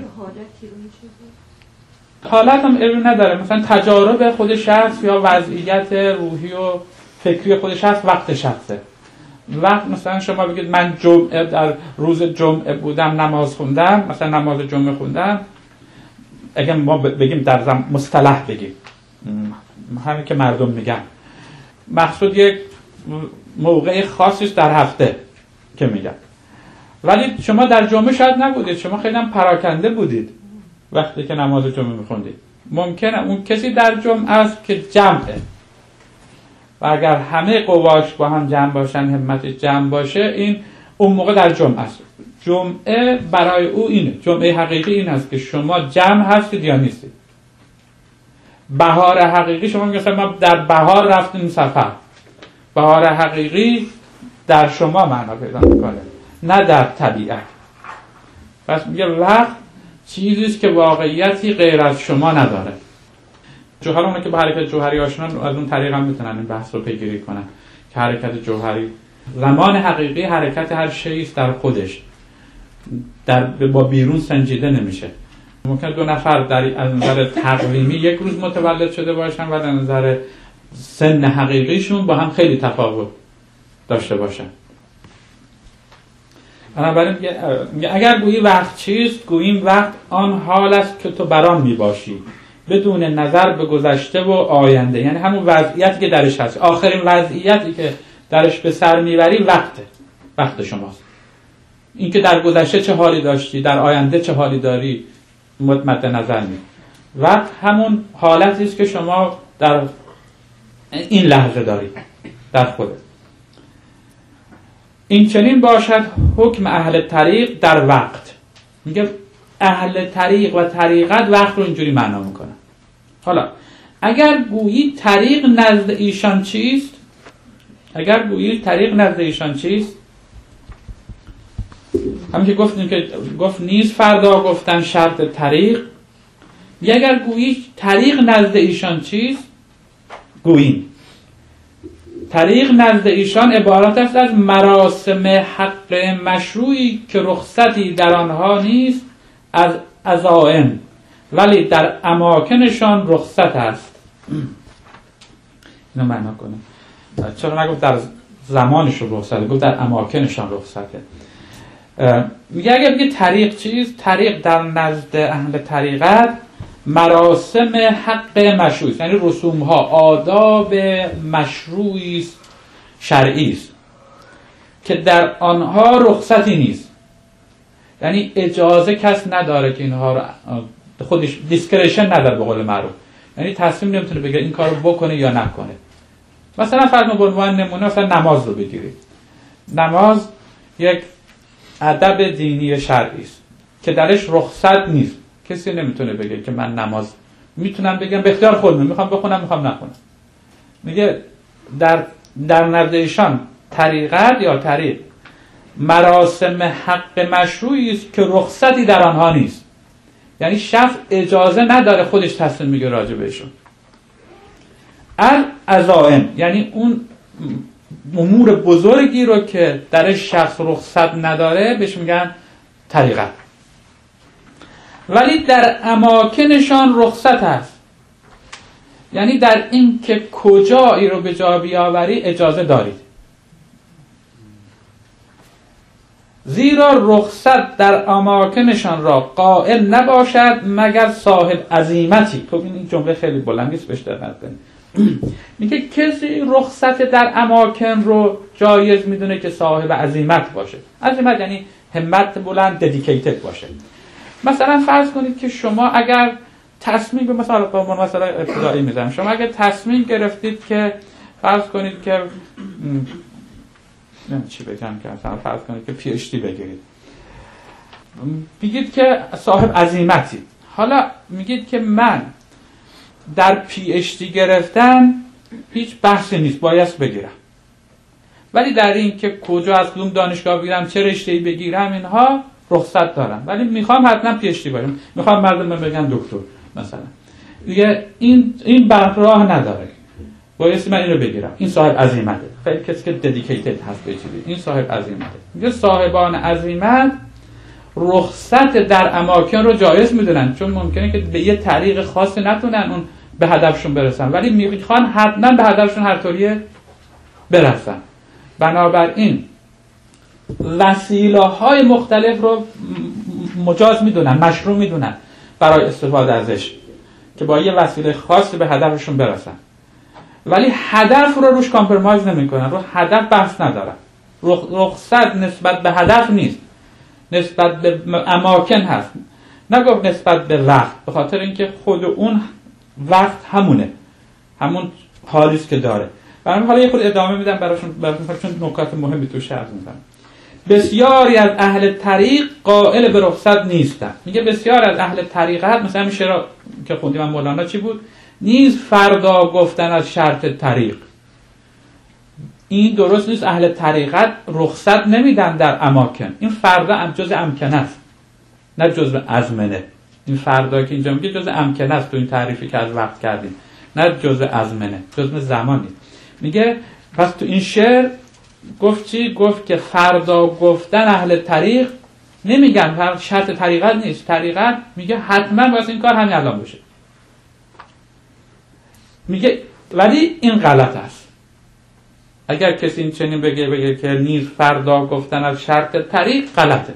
حالت هم علمی نداره. مثلا تجارب خود شخص یا وضعیت روحی و فکری خود شخص وقت شخصه. وقت مثلا شما بگید من جمعه در روز جمعه بودم نماز خوندم، مثلا نماز جمعه خوندم، اگه ما بگیم در مصطلح بگیم همین که مردم میگن، مقصود یک موقع خاصی در هفته که میگن. ولی شما در جمعه شاید نبودید، شما خیلی هم پراکنده بودید وقتی که نماز جمعه میخوندید. ممکنه اون کسی در جمعه است که جمعه و اگر همه قواش با هم جمع باشن، همتش جمع باشه، این اون موقع در جمعه است. جمعه برای او اینه، جمعه حقیقی این است که شما جمع هستید یا نیستید. بهار حقیقی شما میگید ما در بهار رفتیم سفر. بهار حقیقی در شما معنا پیدا میکنه، نه در طبیعت. پس میگه وقت چیزی است که واقعیتی غیر از شما نداره. جوهر اونه که با حرکت جوهری آشنا از اون طریق هم میتونن این بحث رو پیگیری کنن که حرکت جوهری، زمان حقیقی حرکت هر شیء است در خودش، با بیرون سنجیده نمیشه. ممکن 2 نفر در از نظر تقویمی یک روز متولد شده باشن و از نظر سن حقیقیشون با هم خیلی تفاوت داشته باشن. بنابراین اگر گویی وقت چیست، گوییم وقت آن حال است که تو بران میباشی بدون نظر به گذشته و آینده. یعنی همون وضعیتی که درش هست، آخرین وضعیتی که درش به سر میبری وقت شماست. این که در گذشته چه حالی داشتی، در آینده چه حالی داری مد نظر می. وقت همون حالتی است که شما در این لحظه دارید در خودت. این چنین باشد حکم اهل طریق در وقت. میگه اهل طریق و طریقت وقت رو اینجوری معنا میکنن. حالا اگر گویی طریق نزد ایشان چیست، همین که گفتیم که گفت نیست فردا گفتن شرط طریق. اگر گویی طریق نزد ایشان چیست، گوییم طریق نزد ایشان عبارت است از مراسم حق مشروعی که رخصتی در آنها نیست از عزائم، ولی در اماکنشان رخصت است. اینو معنا کنیم. چرا نگفت در زمانشون رخصته، گفت در اماکنشان رخصته. میگه اگر بگه طریق چیست، طریق در نزد اهل طریقت مراسم حق مشروعی است، یعنی رسوم ها، آداب مشروعی است، شرعی است که در آنها رخصتی نیست. یعنی اجازه کس نداره که اینها رو خودش دیسکریشن نداره به قول معروف، یعنی تصمیم نمیتونه بگه این کارو بکنه یا نکنه. مثلا فرض به عنوان نمونه مثلا نماز رو بگیرید. نماز یک ادب دینی شرعی است که درش رخصت نیست. کسی نمیتونه بگه که من نماز میتونم بگم به اختیار خودم میخوام بخونم میخوام نخونم. میگه در نزد ایشان طریقت یا طریق مراسم حق مشروعی است که رخصتی در آنها نیست. یعنی شخص اجازه نداره خودش تصمیم میگه راجع بهشون. العزائم یعنی اون امور بزرگی رو که درش شخص رخصت نداره بهش میگن طریقت. ولی در اماکنشان رخصت هست، یعنی در این که کجایی رو به جا بیاوری اجازه دارید. زیرا رخصت در اماکنشان را قائل نباشد مگر صاحب عزیمتی. خب این جمله خیلی بلندی است، بهش دقت کنید. میگه کسی رخصت در اماکن رو جایز میدونه که صاحب عزیمت باشه. عزیمت یعنی همت بلند، ددیکیتد باشه. مثلا فرض کنید که شما اگر تصمیم به مثلا ابتدایی میذارم، شما اگر تصمیم گرفتید که فرض کنید که چی بگم که مثلا فرض کنید که پی اچ دی بگیرید، میگید که صاحب عزیمتی. حالا میگید که من در پی اچ دی گرفتن هیچ بحثی نیست، باید بگیرم. ولی در این که کجا از کدوم دانشگاه بگیرم، چه رشته‌ای بگیرم، اینها رخصت دارم. ولی میخوام حتما پی اچ دی بگیرم، میخوام مردم بگن دکتر مثلا. دیگه این راه نداره، باید من اینو بگیرم. این صاحب عزیمته. خیلی کسی که ددیکیتد هست به چیزی، این صاحب عزیمته. میگه صاحبان عزیمت رخصت در اماکن رو جایز میدونن، چون ممکنه که به یه طریق خاصی نتونن اون به هدفشون برسن، ولی میخوان حتما به هدفشون هر طوریه برسن. بنابراین وسیله‌های مختلف رو مجاز میدونن، مشروع میدونن برای استفاده ازش که با یه وسیله خاصی به هدفشون برسن. ولی هدف رو روش کامپرمایز نمیکنن، رو هدف بحث ندارن. رخصت نسبت به هدف نیست، نسبت به اماکن هست. نگفت نسبت به وقت، به خاطر اینکه خود اون وقت همونه، همون حالیست که داره. برای حالا یه خود ادامه میدم براشون چون نکات مهمی توش عرض می‌کنم. بسیاری از اهل طریق قائل به رخصت نیستن. میگه بسیار از اهل طریقت، مثلا همین شعر که خوندیم مولانا چی بود؟ نیز فردا گفتن از شرط طریق. این درست نیست. اهل طریقت رخصت نمیدن در اماکن. این فردا جزء امکنه است، نه جزء ازمنه. این فردا که اینجا میگه جزء امکنه است تو این تعریفی که از وقت کردیم، نه جزء ازمنه، جزء زمان نیست. میگه پس تو این شعر گفت چی؟ گفت که فردا گفتن اهل طریق نمیگن شرط طریقت نیست. طریقت میگه حتما باید این کار همین الان بشه. میگه ولی این غلط است. اگر کسی این چنین بگه که نیز فردا گفتن از شرط طریق غلطه.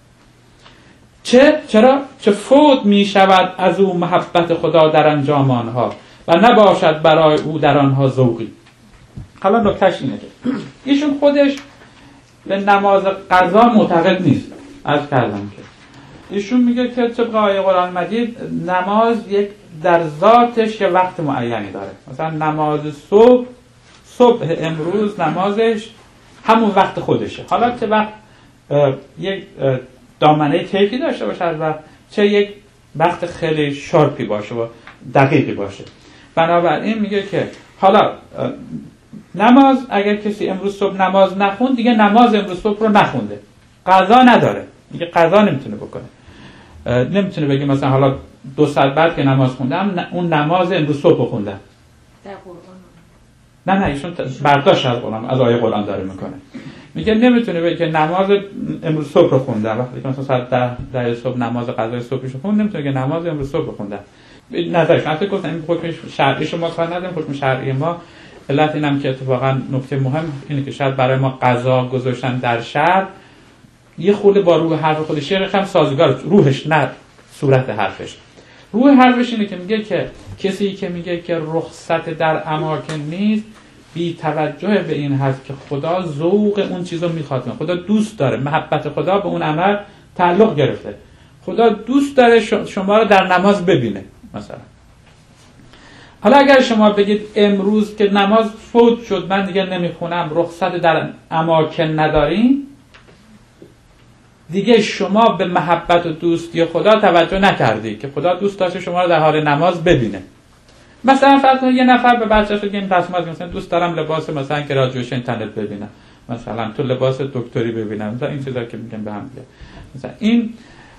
چرا؟ چه فوت می شود از او محبت خدا در انجام آنها و نباشد برای او در آنها ذوقی. حالا نکتهش اینه که ایشون خودش به نماز قضا معتقد نیست. عرض کردم که ایشون میگه که طبق آیه قرآن مجید نماز یک در ذاتش یه وقت معینی داره. مثلا نماز صبح امروز نمازش همون وقت خودشه. حالا چه وقت یک دامنه کیفی داشته باشه و چه یک وقت خیلی شارپی باشه و دقیقی باشه. بنابراین میگه که حالا نماز اگر کسی امروز صبح نماز نخوند دیگه نماز امروز صبح رو نخونده، قضا نداره، میگه قضا نمیتونه بکنه. نمیتونه بگه مثلا حالا 2 ساعت بعد که نماز خوندم اون نماز امروز صبح خوندم. در قرآن نه ایشون برداشت از قرآن، از آیه قرآن داره میکنه. میگه نمیتونه بگه که نماز امروز صبح رو خوندم. وقتی که مثلا ساعت 10 صبح نماز قضای صبحش رو خوند نمیتونه بگه نماز امروز صبح خوندم. نظرش البته گفتم این حکم شرعی شما کار نداریم، حکم شرعی ما علت اینم که اتفاقا نکته مهم اینه که شاید برای ما قضا گذاشتن در شرع یه خورده با روح حرف خودش هم سازگار، روحش نه صورت حرفش. روح حرفش اینه که میگه که کسی که میگه که رخصت در اماکن نیست بی توجه به این هست که خدا ذوق اون چیزو میخواد، خدا دوست داره، محبت خدا به اون عمل تعلق گرفته، خدا دوست داره شما رو در نماز ببینه. مثلا حالا اگر شما بگید امروز که نماز فوت شد من دیگه نمیخونم، رخصت در اماکن نداریم، دیگه شما به محبت و دوستی خدا توجه نکردی که خدا دوست داشته شما رو در حال نماز ببینه. مثلا فرض کنید یه نفر به بچه‌ش بگه این رسمات مثلا دوست دارم لباس مثلا که راجوش اینترنت ببینم، مثلا تو لباس دکتری ببینم، مثلا این چیزا که میگن به هم دیگه. مثلا این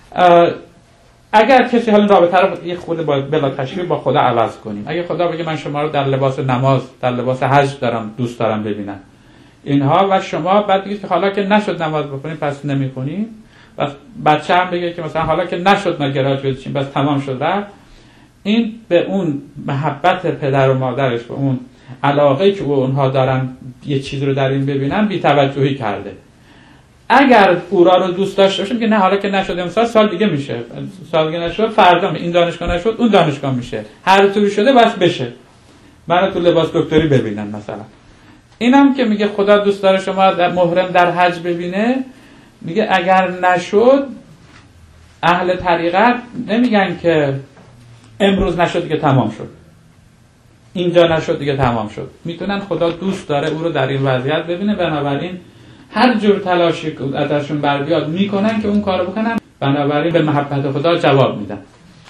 اگر کسی حالا رابطه رو یه خود بلا تشبیه با خدا عوض کنیم، اگه خدا بگه من شما رو در لباس نماز، در لباس حج دارم دوست دارم ببینم اینها، و شما بعد بگید که حالا که نشد نماز بخونیم پس نمیخونیم، و بچه هم بگه که مثلا حالا که نشد ما گراجویت شیم بس تمام شد رفت، این به اون محبت پدر و مادرش، به اون علاقه‌ای که اونها دارن یه چیز رو در این ببینن بی توجهی کرده. اگر اورا رو دوست داشته باشه میگه نه حالا که نشد امسال سال دیگه میشه، سال دیگه نشد فردا این دانشگاه نشد اون دانشگاه میشه، هر طوری شده بس بشه، منو تو لباس دکتری ببینن مثلا. اینم که میگه خدا دوست داره شما در محرم در حج ببینه، میگه اگر نشد اهل طریقت نمیگن که امروز نشد دیگه تمام شد، اینجا نشد دیگه تمام شد، میتونن خدا دوست داره او رو در این وضعیت ببینه، بنابراین هر جور تلاشی که ازشون بر بیاد میکنن که اون کارو بکنن، بنابراین به محبت خدا جواب میدن.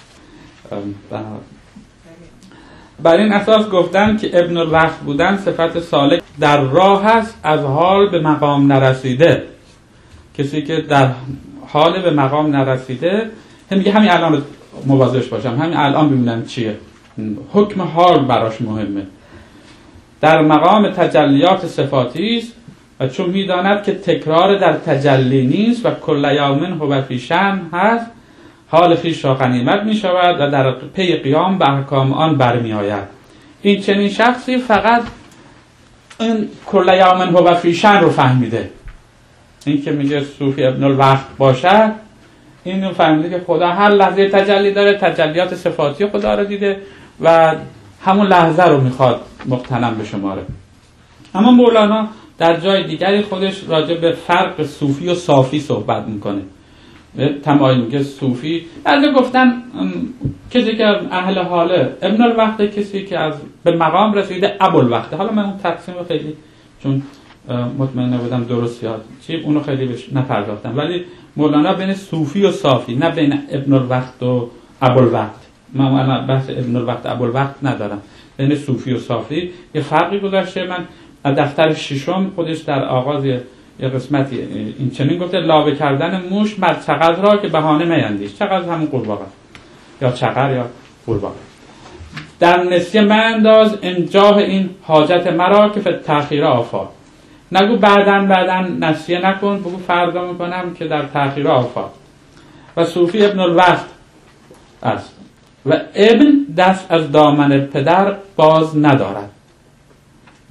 بر این اساس گفتن که ابن الوقت بودن صفت سالک در راه است از حال به مقام نرسیده. کسی که در حال به مقام نرسیده میگه همین الان مواظبش باشم، همین الان ببینم چیه، حکم حال براش مهمه. در مقام تجلیات صفاتی است و چون میداند که تکرار در تجلی نیست و کل یوم هو فی شأن هست، حال خویش را غنیمت می شود و در پی قیام به احکام آن برمی آید. این چنین شخصی فقط این کل یوم هو فی شأن رو فهمیده. این که میگه صوفی ابن الوقت باشد، این رو فهمیده که خدا هر لحظه تجلی داره، تجلیات صفاتی خدا رو دیده و همون لحظه رو میخواد مغتنم به شماره. اما مولانا در جای دیگری خودش راجع به فرق صوفی و صافی صحبت میکنه. تمایل میگه صوفی، از گفتن کسی که اهل حاله، ابن الوقت کسی که از به مقام رسیده، ابوالوقت. حالا من اون تقسیم رو خیلی چون مطمئن نبودم درست یاد چی اونو خیلی بهش نپرداختم، ولی مولانا بین صوفی و صافی، نه بین ابن الوقت و ابوالوقت، من بحث ابن الوقت ابوالوقت ندارم، بین صوفی و صافی یه فرقی گذاشته. من دفتر ششم خودش در آغاز یه قسمتی این چنین گفته: لابه کردن موش مر چقدر را که بهانه میندیش. چقدر همون قورباغه یا چقدر یا قورباغه. در نسیه منداز انجاه این حاجت مرا که تأخیر آفات. نگو بعداً نسیه نکن، بگو فردا میکنم که در تأخیر آفات. و صوفی ابن الوقت است و ابن دست از دامن پدر باز ندارد. یعنی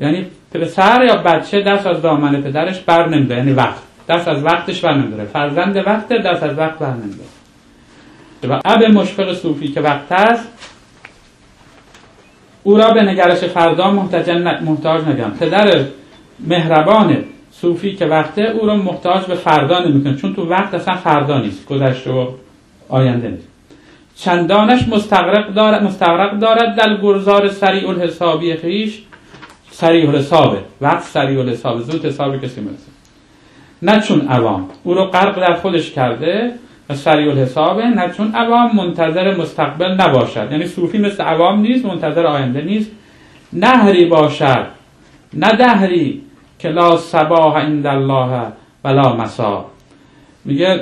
پسر یا بچه دست از دامن پدرش بر نمیداره، یعنی وقت دست از وقتش بر نمیداره، فرزند وقت دست از وقت بر نمیداره. و اب مشفق صوفی که وقت است، او را به نگرش فردا محتاج نگم. پدر مهربان صوفی که وقته او را محتاج به فردا نمیکنه، چون تو وقت اصلا فردا نیست، گذشته و آینده نیست. چندانش مستغرق دارد در گرزار سریع الحسابی خیش. سریع الحسابه، وقت سریع الحسابه، زود حساب کسی میرسه. نه چون عوام او رو غرق در خودش کرده و سریع الحسابه، نه چون عوام منتظر مستقبل نباشد. یعنی صوفی مثل عوام نیست، منتظر آینده نیست. نهری باشد نه دهری که لا صباح عند الله ولا مسا. میگه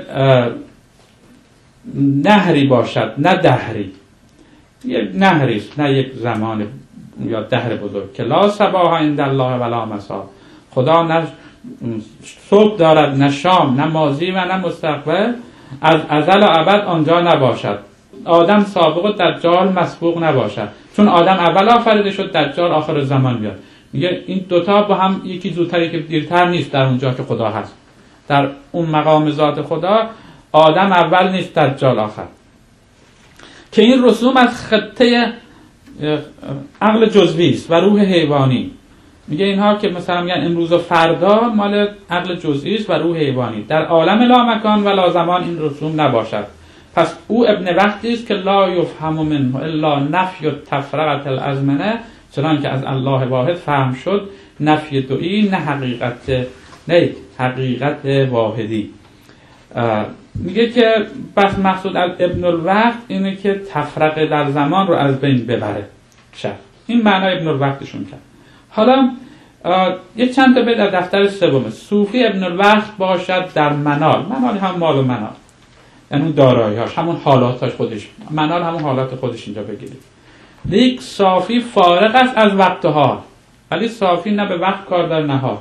نهری باشد نه دهری، یک نهری است نه یک زمان یا دهر بزرگ، که لا صباح عند الله ولا مسا. خدا نه صبح دارد نه شام، نه ماضی و نه مستقبل، از ازل و ابد آنجا نباشد. آدم سابق و دجال مسبوق نباشد، چون آدم اول آفریده شد، دجال آخر زمان بیاد. میگه این دوتا با هم، یکی زودتر یکی دیرتر نیست در اونجا که خدا هست. در اون مقام ذات خدا آدم اول نیست، دجال آخر. که این رسوم از خطه عقل جزوی است و روح حیوانی. میگه اینها که مثلا میگن امروز و فردا مال عقل جزئی است و روح حیوانی. در عالم لا مکان و لا زمان این رسوم نباشد. پس او ابن وقتی است که لا یفهم منه الا نفی تفرقه الازمنه، چنان که از الله واحد فهم شد نفی دویی نه حقیقت واحدی. میگه که بس مقصود از ابن الوقت اینه که تفرقه در زمان رو از بین ببره شد. این معنای ابن الوقتشون کرد. حالا یه چند تا بیت در دفتر سوم. صوفی ابن الوقت باشد در منال هم مال و منال، یعنی اون دارایی‌هاش، همون حالاتش خودش، منال همون حالات خودش اینجا بگیرید. لیک صافی فارغ است از وقت و حال، ولی صافی نه به وقت کار در نهاد.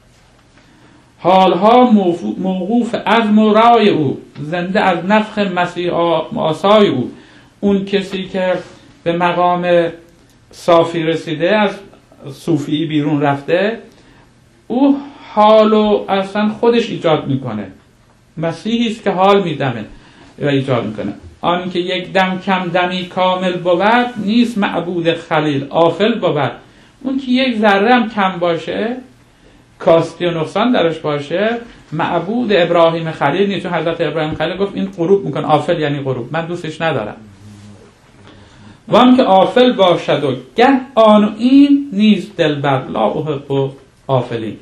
حالها موقوف عزم و رای او، زنده از نفخ مسیح آسای او. اون کسی که به مقام صافی رسیده، از صوفی بیرون رفته، او حالو اصلا خودش ایجاد میکنه. مسیحی است که حال میدمه و ایجاد میکنه. آن که یک دم کم دمی کامل بود، نیست معبود خلیل آفل بود. اون که یک ذره هم کم باشه، کاستی و نقصان درش باشه، معبود ابراهیم خلیل نیست. چون حضرت ابراهیم خلیل گفت این غروب میکنه، آفل یعنی غروب، من دوستش ندارم. وان که آفل باشد و گه آن و این نیست دلبر لا احب آفلین.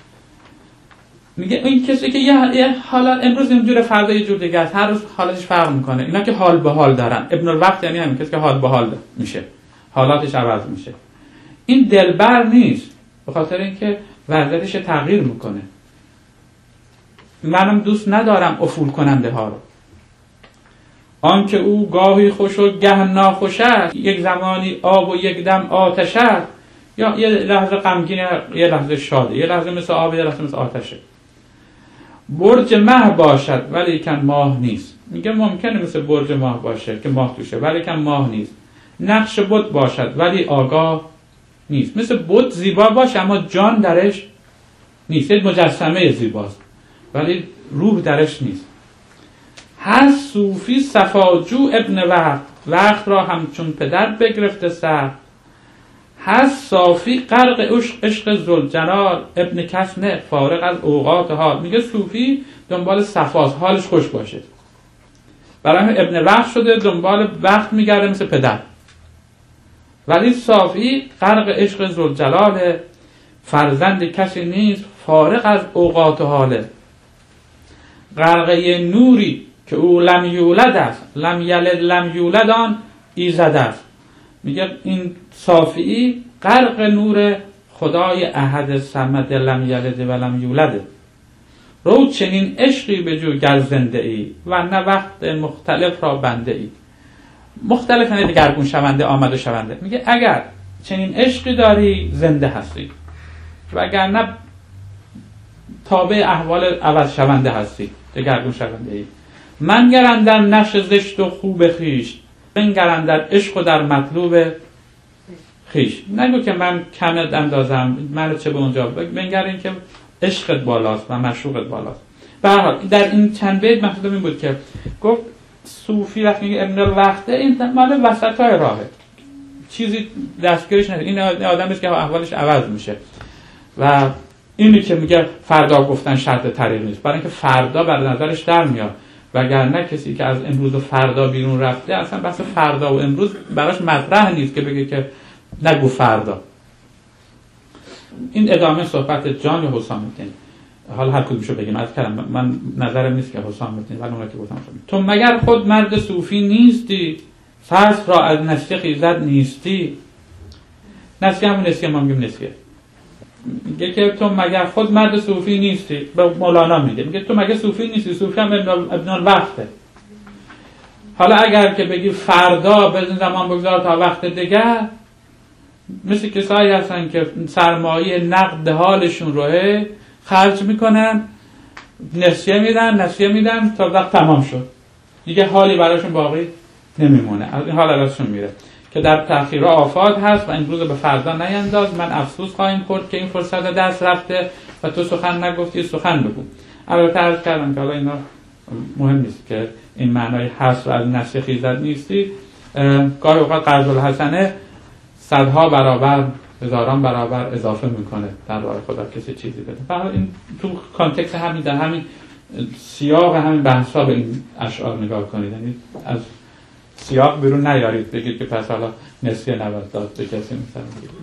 میگه این کسی که یه حالا امروز اینجوره فردا یه جور دیگه است، هر روز حالتش فرق میکنه. اینا که حال به حال دارن. ابن الوقت یعنی همین کسی که حال به حال میشه، حالاتش عوض میشه. این دلبر نیست، به خاطر اینکه وضعیتش تغییر میکنه. منم دوست ندارم افول کننده ها رو. آن که او گاهی خوش و گه ناخوش است، یک زمانی آب و یک دم آتش است. یا یه لحظه غمگینه، یه لحظه شاده، یه لحظه مثل آب، یه لحظه مثل آتشه. برج ماه باشد ولی کن ماه نیست. میگه ممکنه مثل برج ماه باشه که ماه توشه، ولی کن ماه نیست. نقش بت باشد ولی آگاه نیست. مثل بت زیبا باشه اما جان درش نیست. یک مجسمه زیباست ولی روح درش نیست. هر صوفی صفاجو ابن وقت را همچون پدر بگرفته سر. هر صافی غرق عشق ذوالجلال ابن کسنه فارغ از اوقات حال. میگه صوفی دنبال صفاست، حالش خوش باشه، برای ابن وقت شده، دنبال وقت میگرده مثل پدر. ولی صافی غرق عشق ذوالجلال، فرزند کسی نیست فارغ از اوقات حاله. غرقه نوری که او لم یولد است، لم یلد لم یولد آن ایزد است. میگه این صافی غرق نور خدای احد صمد لم یلد و لم یولد. رو چنین عشقی بجو گر زنده ای، و نه وقت مختلف را بنده ای. مختلف یعنی دگرگون شونده، آمد و شونده. میگه اگر چنین عشقی داری زنده هستی، و اگر نه تابع احوال عوض شونده هستی، دگرگون شونده ای. من گرندر نقش زشت و خوب خیش، بنگرندر عشق و در مطلوب خیش. نگو که من کم اندازم، منو چه به اونجا بنگر، این که عشقت بالاست و مشوقت بالاست. به هر حال در این چند بیت مقصودم این بود که گفت صوفی وقتی میگه ابن الوقته، این مال وسطای راهه، چیزی دستگیرش نده. این آدمش که احوالش عوض میشه. و اینی که میگه فردا گفتن شرط طریق نیست، برای اینکه فردا بر نظرش در میاد، وگرنه کسی که از امروز و فردا بیرون رفته اصلا بحث فردا و امروز براش مطرح نیست که بگه که نگو فردا. این ادامه صحبت جان یا حسام الدین، حالا هر کدومشو بگیم. از کلام من نظرم نیست که حسام الدین، ولی اونایی که گفتم تو مگر خود مرد صوفی نیستی، فصل را از نسیه خیزد نیستی. نسیه همون نسیه، ما میگیم نسیه. میگه که تو مگر خود مرد صوفی نیستی، به مولانا میگه تو مگه صوفی نیستی؟ صوفی هم ابن الوقته. حالا اگر که بگی فردا به زمان بگذار تا وقت دیگر، مثل کسایی هستن که سرمایه نقد حالشون روه خرج میکنن، نسیه میدن تا وقت تمام شد، دیگه حالی براشون باقی نمیمونه. از این حال ازشون میره که در تأخیر آفات هست و امروز به فردا نینداز، من افسوس خواهیم خورد که این فرصت دست رفته و تو سخن نگفتی، سخن بگو. البته عرض کردم که حالا اینا مهم نیست که این معنای حس و از نسیه خیزد نیستی. گاهی اوقات قرض الحسنه صدها برابر، هزاران برابر اضافه میکنه در راه خدا کسی چیزی بده. فقط این تو کانتکست همین، در همین سیاق همین بحثا به این اشعار نگاه کنید، یعنی از سیاق بیرون نیارید بگید که پس حالا نسیه نباید داد به کسی. مثلا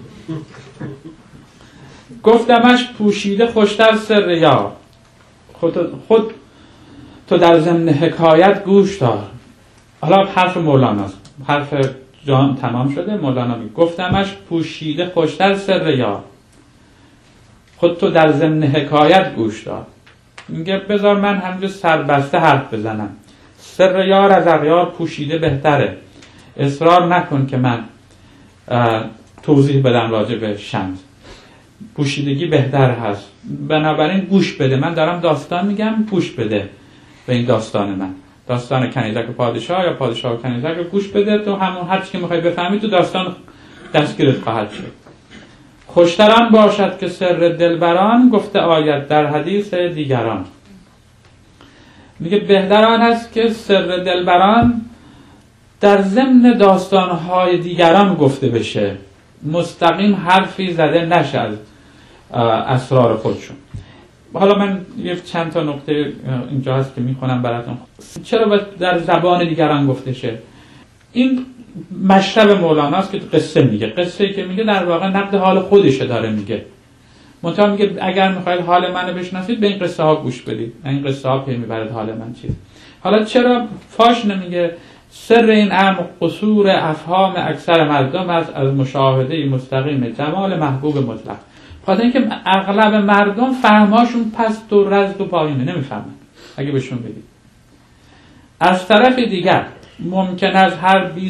گفتمش پوشیده خوشتر سر یار، خود تو در ضمن حکایت گوش دار. حالا حرف مولاناست، حرف جان تمام شده. مولانا میگه گفتمش پوشیده خوشتر سر یار، خود تو در ضمن حکایت گوش دار. میگه بذار من همینجور سربسته حرف بزنم. سر یار از اغیار پوشیده بهتره. اصرار نکن که من توضیح بدم راجع به شمس. پوشیدگی بهتر هست، بنابراین گوش بده. من دارم داستان میگم، گوش بده به این داستان من، داستان کنیزک و پادشاه یا پادشاه و کنیزک رو گوش بده. تو همون هر چی که میخوای بفهمی تو داستان دستگیرت خواهد شد. خوشتران باشد که سر دلبران گفته آید در حدیث دیگران. میگه بهتر آن است که سر دلبران در ضمن داستانهای دیگران گفته بشه، مستقیم حرفی زده نشه از اسرار خودشون. حالا من یه چند تا نقطه اینجا هست که میخونم براتون. چرا باید در زبان دیگران گفته شه؟ این مشرب مولانا است که قصه میگه. قصه‌ای که میگه در واقع نقد حال خودشه داره میگه. منتها میگه اگر میخواید حال منو بشناسید به این قصه ها گوش بدید. این قصه ها پی میبرد حال من چیز. حالا چرا فاش نمیگه؟ سر این امر قصور افهام اکثر مردم است از مشاهده مستقیم جمال محبوب مطلق. خاطر اینکه اغلب مردم فهمهاشون پست و رزد و پایینه، نمیفهمن اگه بهشون بگید. از طرف دیگر ممکن است هر بی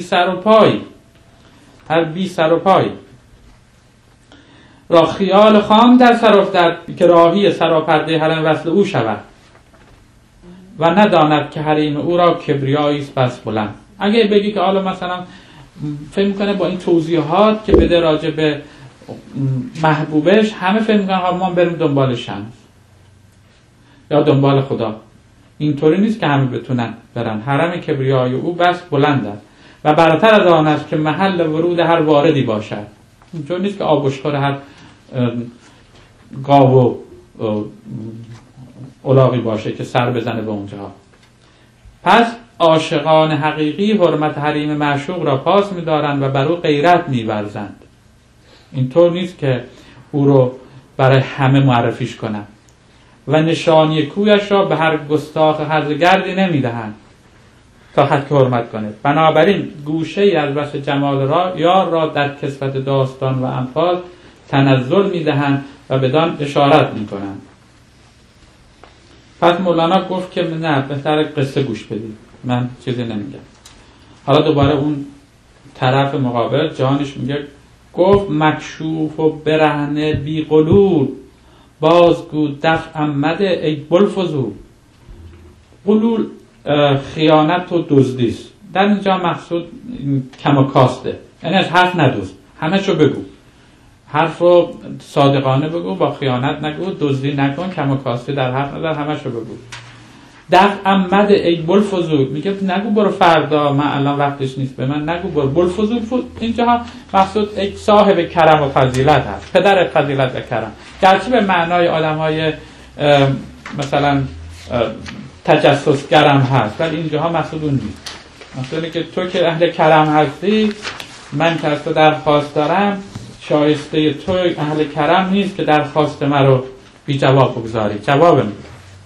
سر و پای را خیال خام در سر افتد که راهی سراپرده حرم وصل او شود و نداند که حریم او را کبریایی است بس بلند. اگه بگی که حالا مثلا فکر میکنه با این توضیحات که بده راجع به محبوبش، همه فکر میکنن ما بریم دنبال شمس یا دنبال خدا. اینطوری نیست که همه بتونن برن. حرم کبریای او بس بلند است و برتر از آن است که محل ورود هر واردی باشد. اینطور نیست که آبشخور هر گاو و الاغی باشه که سر بزنه به اونجا. پس عاشقان حقیقی حرمت حریم معشوق را پاس می‌دارند و بر او غیرت می‌ورزند. اینطور نیست که او رو برای همه معرفیش کنند و نشانی کویش را به هر گستاخ هرزگردی نمی‌دهند تا حد که حرمت کنه. بنابراین گوشه‌ای از بس جمال یار را در کسوت داستان و انفاس تنزل می‌دهند و بدان اشارت می‌کنند. پس مولانا گفت که نه، بهتر قصه گوش بدید، من چیزی نمیگم. حالا دوباره اون طرف مقابل جانش میگه گفت مکشوف و برهنه بی قلول بازگو دفع مده ای بلفزول. قلول خیانت و دزدیست. در اینجا مقصود کم و کاسته، یعنی از حرف ندوز، همه‌شو بگو، حرفو صادقانه بگو، با خیانت نگو، دزدی نکن، کم و کاستی در حق نظر، همه‌شو بگو. دفع ای بلفضول، میگه نگو برو فردا، من الان وقتش نیست، به من نگو برو. بلفضول اینجا مقصود یک صاحب کرم و فضیلت هست، پدر فضیلت و کرم، گرچه به معنای آدم‌های مثلا تجسسگرم هست، ولی اینجاها مقصود اون نیست. مقصود که تو که اهل کرم هستی، من که از تو درخواست دارم، شایسته تو اهل کرم نیست که درخواست من رو بی جواب بگذاری. جواب میده.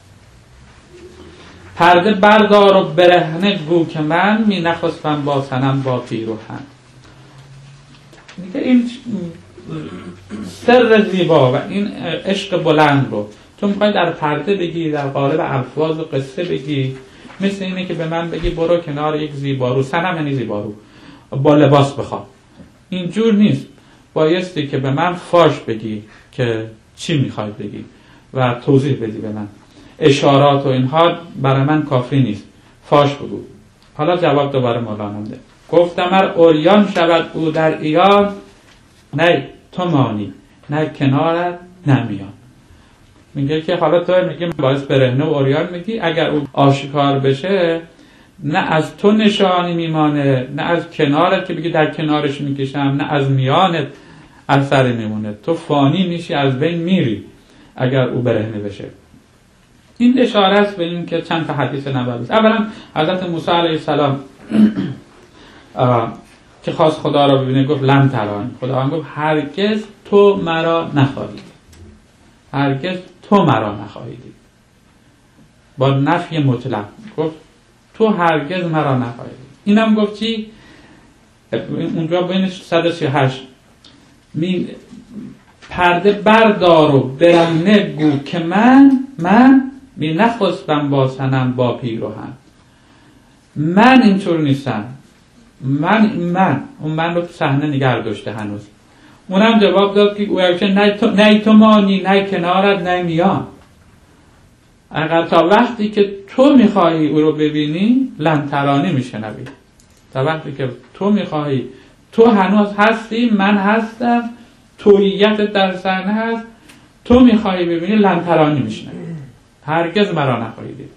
پرده بردار و برهنه گو که من می نخستم با صنم با پیروهن. میگه این سر زیبا و این عشق بلند رو تو میخوای در پرده بگی، در قالب الفاظ و قصه بگی، مثل اینه که به من بگی برو کنار یک زیبارو، صنم یعنی زیبارو، با لباس بخواب. اینجور نیست، بایستی که به من فاش بگی که چی میخوای بگی و توضیح بدی به من. اشارات و اینها برای من کافی نیست، فاش بگو. حالا جواب دوباره مولانا میده. گفتم ار عریان شود او در عیان، نه تو مانی نه کنارت نه میان. میگه که حالا تو میگی باعث برهنه و عریان میگی، اگر او آشکار بشه نه از تو نشانی میمانه، نه از کنارت که بگی در کنارش میکشم، نه از میانت اثری میمونه. تو فانی میشی، از بین میری اگر او برهنه بشه. این اشاره است به این که چند تا حدیث نبوی است. اولا حضرت موسی علیه السلام که خواست خدا را ببینه گفت لن ترانی، خداوند گفت هرگز تو مرا نخواهی دید، هرگز تو مرا نخواهی دید، با نفی مطلق گفت تو هرگز مرا نخواهی دید. اینم گفت چی؟ اونجا بین 138 پرده بردار و برهنه گو که من می نخستم با صنم با پیروهن. من اینطور نیستم، من رو صحنه نگه داشته هنوز. اونم جواب داد که نه تو مانی نه کنارت نه میان. اگر تا وقتی که تو میخواهی او رو ببینی لن ترانی میشنوی، تا وقتی که تو میخواهی، تو هنوز هستی، من هستم، توییت در صحنه هست، تو میخواهی ببینی لن ترانی میشنوی، هرگز مرا نخواهی دید.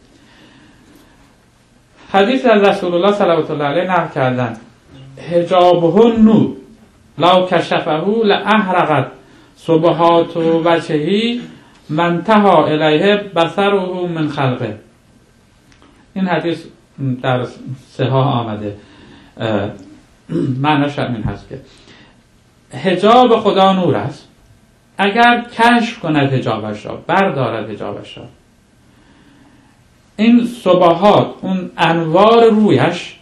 حدیث از رسول الله صلوات الله علیه نقل کردن حجابه نور لو کشفه لاحرقت سبحات وجهه منتهى الیه بصره من خلقه. این حدیث در صحاح آمده، معناش این هست که حجاب خدا نور است، اگر کشف کند حجابش را، بردارد حجابش را، این صبحات، اون انوار رویش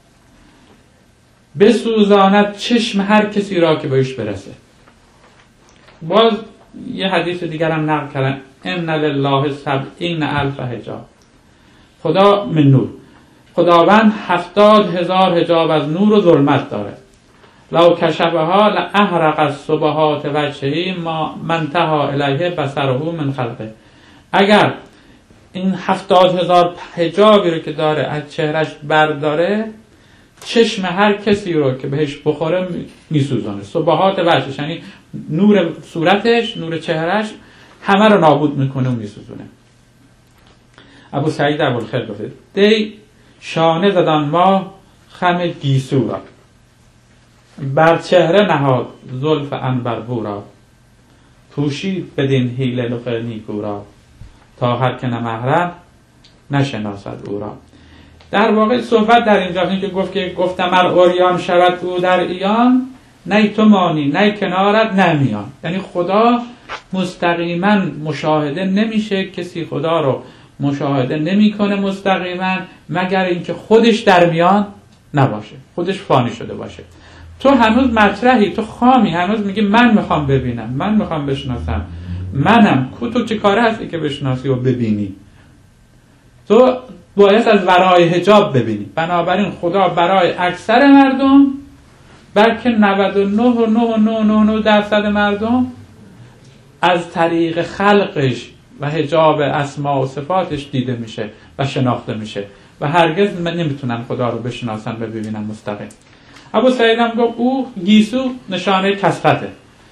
بسوزاند چشم هر کسی را که بهش برسه. باز یه حدیث دیگر هم نقل کردن ان لله 70,000 حجاب، خدا من نور، خداوند 70,000 حجاب از نور و ظلمت داره. لو کشفها لاحرق الصبحات وجهه ما منتهى الیه بصره من خلقه. اگر این 70,000 حجابی رو که داره از چهرش برداره، چشم هر کسی رو که بهش بخوره میسوزانه. صبحات وجهش یعنی نور صورتش، نور چهرش همه رو نابود میکنه و میسوزونه. ابو سعید ابوالخیر گفت دی شانه زدن ما خم گیسو را، بر چهره نهاد زلف عنبربو را، پوشید بدین حیله نخ نیکو را، تا هر که نمحرم نشناسد او را. در واقع صحبت در اینجا اینه که گفتم ار عریان شود او در عیان، نه تو مانی نه کنارت نه میان. یعنی خدا مستقیما مشاهده نمیشه، کسی خدا رو مشاهده نمیکنه مستقیما مگر اینکه خودش در میان نباشه، خودش فانی شده باشه. تو هنوز مطرحی، تو خامی، هنوز میگی من میخوام ببینم، من میخوام بشناسم، منم. تو چه کاره هستی که بشناسی و ببینی؟ تو باید از ورای حجاب ببینی. بنابراین خدا برای اکثر مردم، بلکه 99.999% مردم، از طریق خلقش و حجاب اسما و صفاتش دیده میشه و شناخته میشه و هرگز نمیتونن خدا رو بشناسن و ببینن مستقیم. ابو سعید هم گفت او گیسو نشانه کسرته.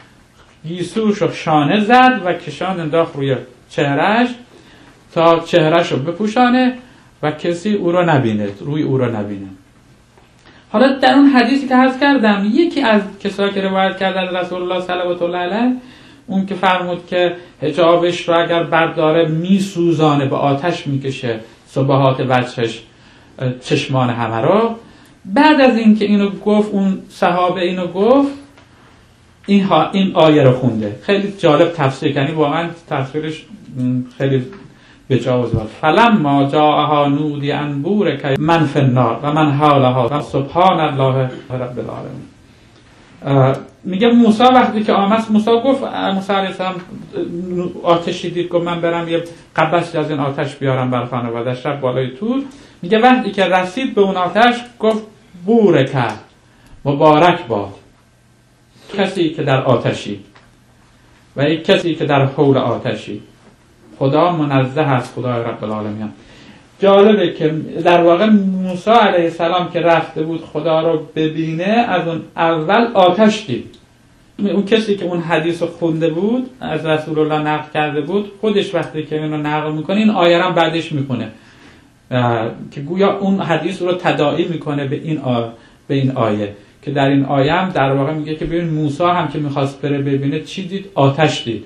گیسوشو شانه زد و کشان انداخت روی چهرهش تا چهرهشو بپوشانه و کسی او رو نبینه، روی او رو نبینه. حالا در اون حدیثی که عرض کردم، یکی از کسایی که روایت کرد از رسول الله صلوات الله علیه، اون که فرمود که حجابش رو اگر برداره میسوزانه، به آتش میکشه صبحات وجهش، چشمان همه رو. بعد از این که اینو گفت، اون صحابه اینو گفت، این آیه رو خونده. خیلی جالب تفسیر کنی، واقعا تفسیرش خیلی بجاوز بود. فلما جاءها نودی ان بورک من فی النار و من حولها و سبحان الله رب العالمین. میگه موسی وقتی که آمد، موسی گفت، موسی علیه السلام آتشی دید، گفت من برم یه قبسی از این آتش بیارم بر خانواده‌اش. رفت بالای طور. میگه وقتی که رسید به اون آتش گفت بورک، مبارک باد کسی که در آتشی و یک کسی که در حول آتشی. خدا منزه است، خدای رب العالمین. جالبه که در واقع موسی علیه السلام که رفته بود خدا رو ببینه، از اون اول آتش دید. اون کسی که اون حدیث رو خونده بود، از رسول الله نقل کرده بود، خودش وقتی که اینو نقل میکنه این آیه رو بعدش میکنه که گویا اون حدیث رو تداعی میکنه به این آیه، که در این آیه هم در واقع میگه که ببین موسی هم که میخواست بره ببینه چی دید؟ آتش دید.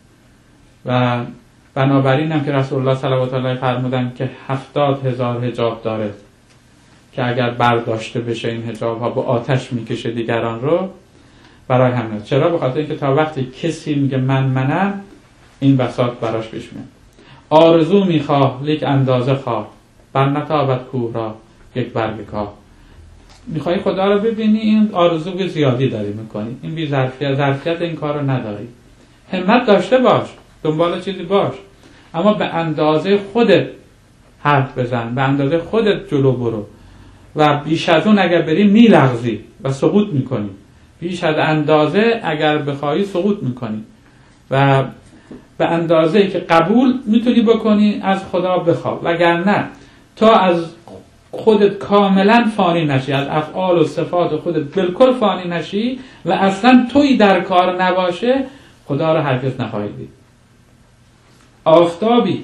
و بنابراین هم که رسول الله صلوات الله فرمودن که 70,000 حجاب داره که اگر برداشته بشه این حجاب ها با آتش میکشه دیگران رو. برای همین چرا؟ به خاطر اینکه تا وقتی کسی میگه منم، این بساط براش پیش میاد. آرزو میخواه لیک اندازه خواه، بر نتابت کوه را یک برگ کاه. میخوای خدا رو ببینی، این آرزو زیادی داری میکنی، این بی ظرفیت این کار رو نداری. همت داشته باش، دنبال چیزی باش، اما به اندازه خودت حرف بزن، به اندازه خودت جلو برو و بیش از اون اگر بری میلغزی و سقوط میکنی. بیش از اندازه اگر بخوای سقوط میکنی و به اندازه‌ای که قبول میتونی بکنی از خدا بخواه، وگرنه تا از خودت کاملا فانی نشی، از افعال و صفات خودت بالکل فانی نشی و اصلا توی در کار نباشه، خدا رو هرگز نخواهی دید. آفتابی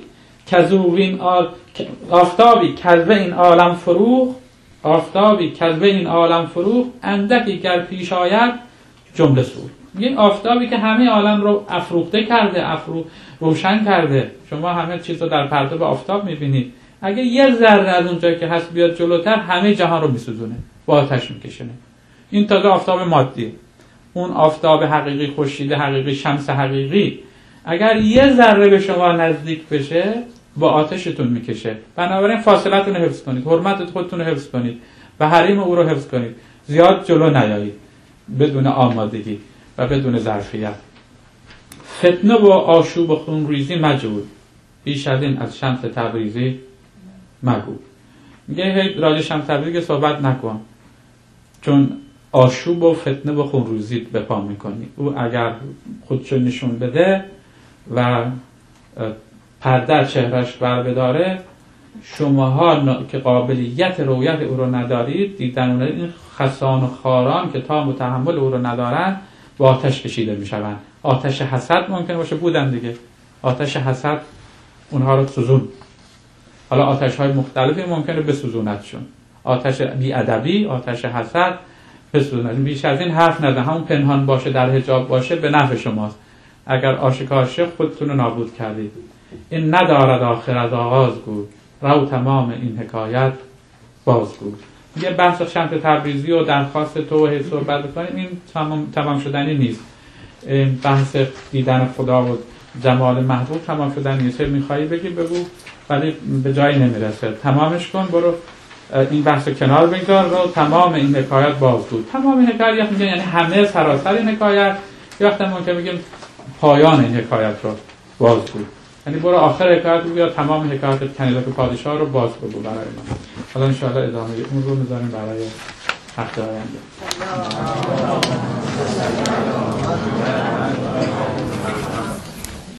کذب این عالم فروغ، آفتابی کذب این عالم فروغ، اندکی گر پیش آید جمله سور. این آفتابی که همه عالم رو افروخته کرده، روشن کرده. شما همه چیز رو در پرتو آفتاب میبینید. اگه یه ذره از اون جایی که هست بیاد جلوتر، همه جهان رو میسوزونه، با آتش میکشونه. این تازه آفتاب مادیه. اون آفتاب حقیقی، خورشید حقیقی، شمس حقیقی اگر یه ذره به شما نزدیک بشه، با آتشتون میکشه. بنابراین فاصلتون رو حفظ کنید، حرمت خودتون رو حفظ کنید و حریم او رو حفظ کنید. زیاد جلو نیایید بدون آمادگی و بدون ظرفیت. فتنه و آشوب و خونریزی مجود، بیش از این از شمس تبریزی مگو. میگه راجع شمس تبریزی صحبت نکن، چون آشوب و فتنه و خونریزی به پا میکنی. او اگر خودشو نشون بده و پرده چهرش بر بداره، شماها که قابلیت رویت او رو ندارید، دیدن این خسان و خاران که تا متحمل او رو ندارن، با آتش کشیده میشوند. آتش حسد ممکنه باشه، بودن دیگه. آتش حسد اونها رو سوزون. حالا آتش های مختلفی ممکنه بسوزوندشون. آتش بی‌ادبی، آتش حسد بسوزوند. بیش از این حرف نزن. همون پنهان باشه، در حجاب باشه، به نفع شماست. اگر آشکار شه خودتون رو نابود کردید. این ندارد آخر از آغاز گو، رو تمام این حکایت بازگو. یه بحث شمس تبریزی و درخواست توحید صحبت کنیم، این تمام شدنی نیست. بحث دیدن خدا و جمال محبوب تمام شدنی نیست. میخوایی بگی بگو، ولی به جایی نمیرسه. تمامش کن، برو این بحث کنار بگذار، رو تمام این حکایت بازگو. تمام این حکایت میگن یعنی همه سراسر این حکایت، یه وقت ممکن بگیم پایان این حکایت رو بازگو. یعنی برو آخر حکایت رو بیا، تمام حکایت کنیزک پادشاه رو باز بگو برای ما. حالا انشاءالله ادامه اون رو میذاریم برای هفته آینده.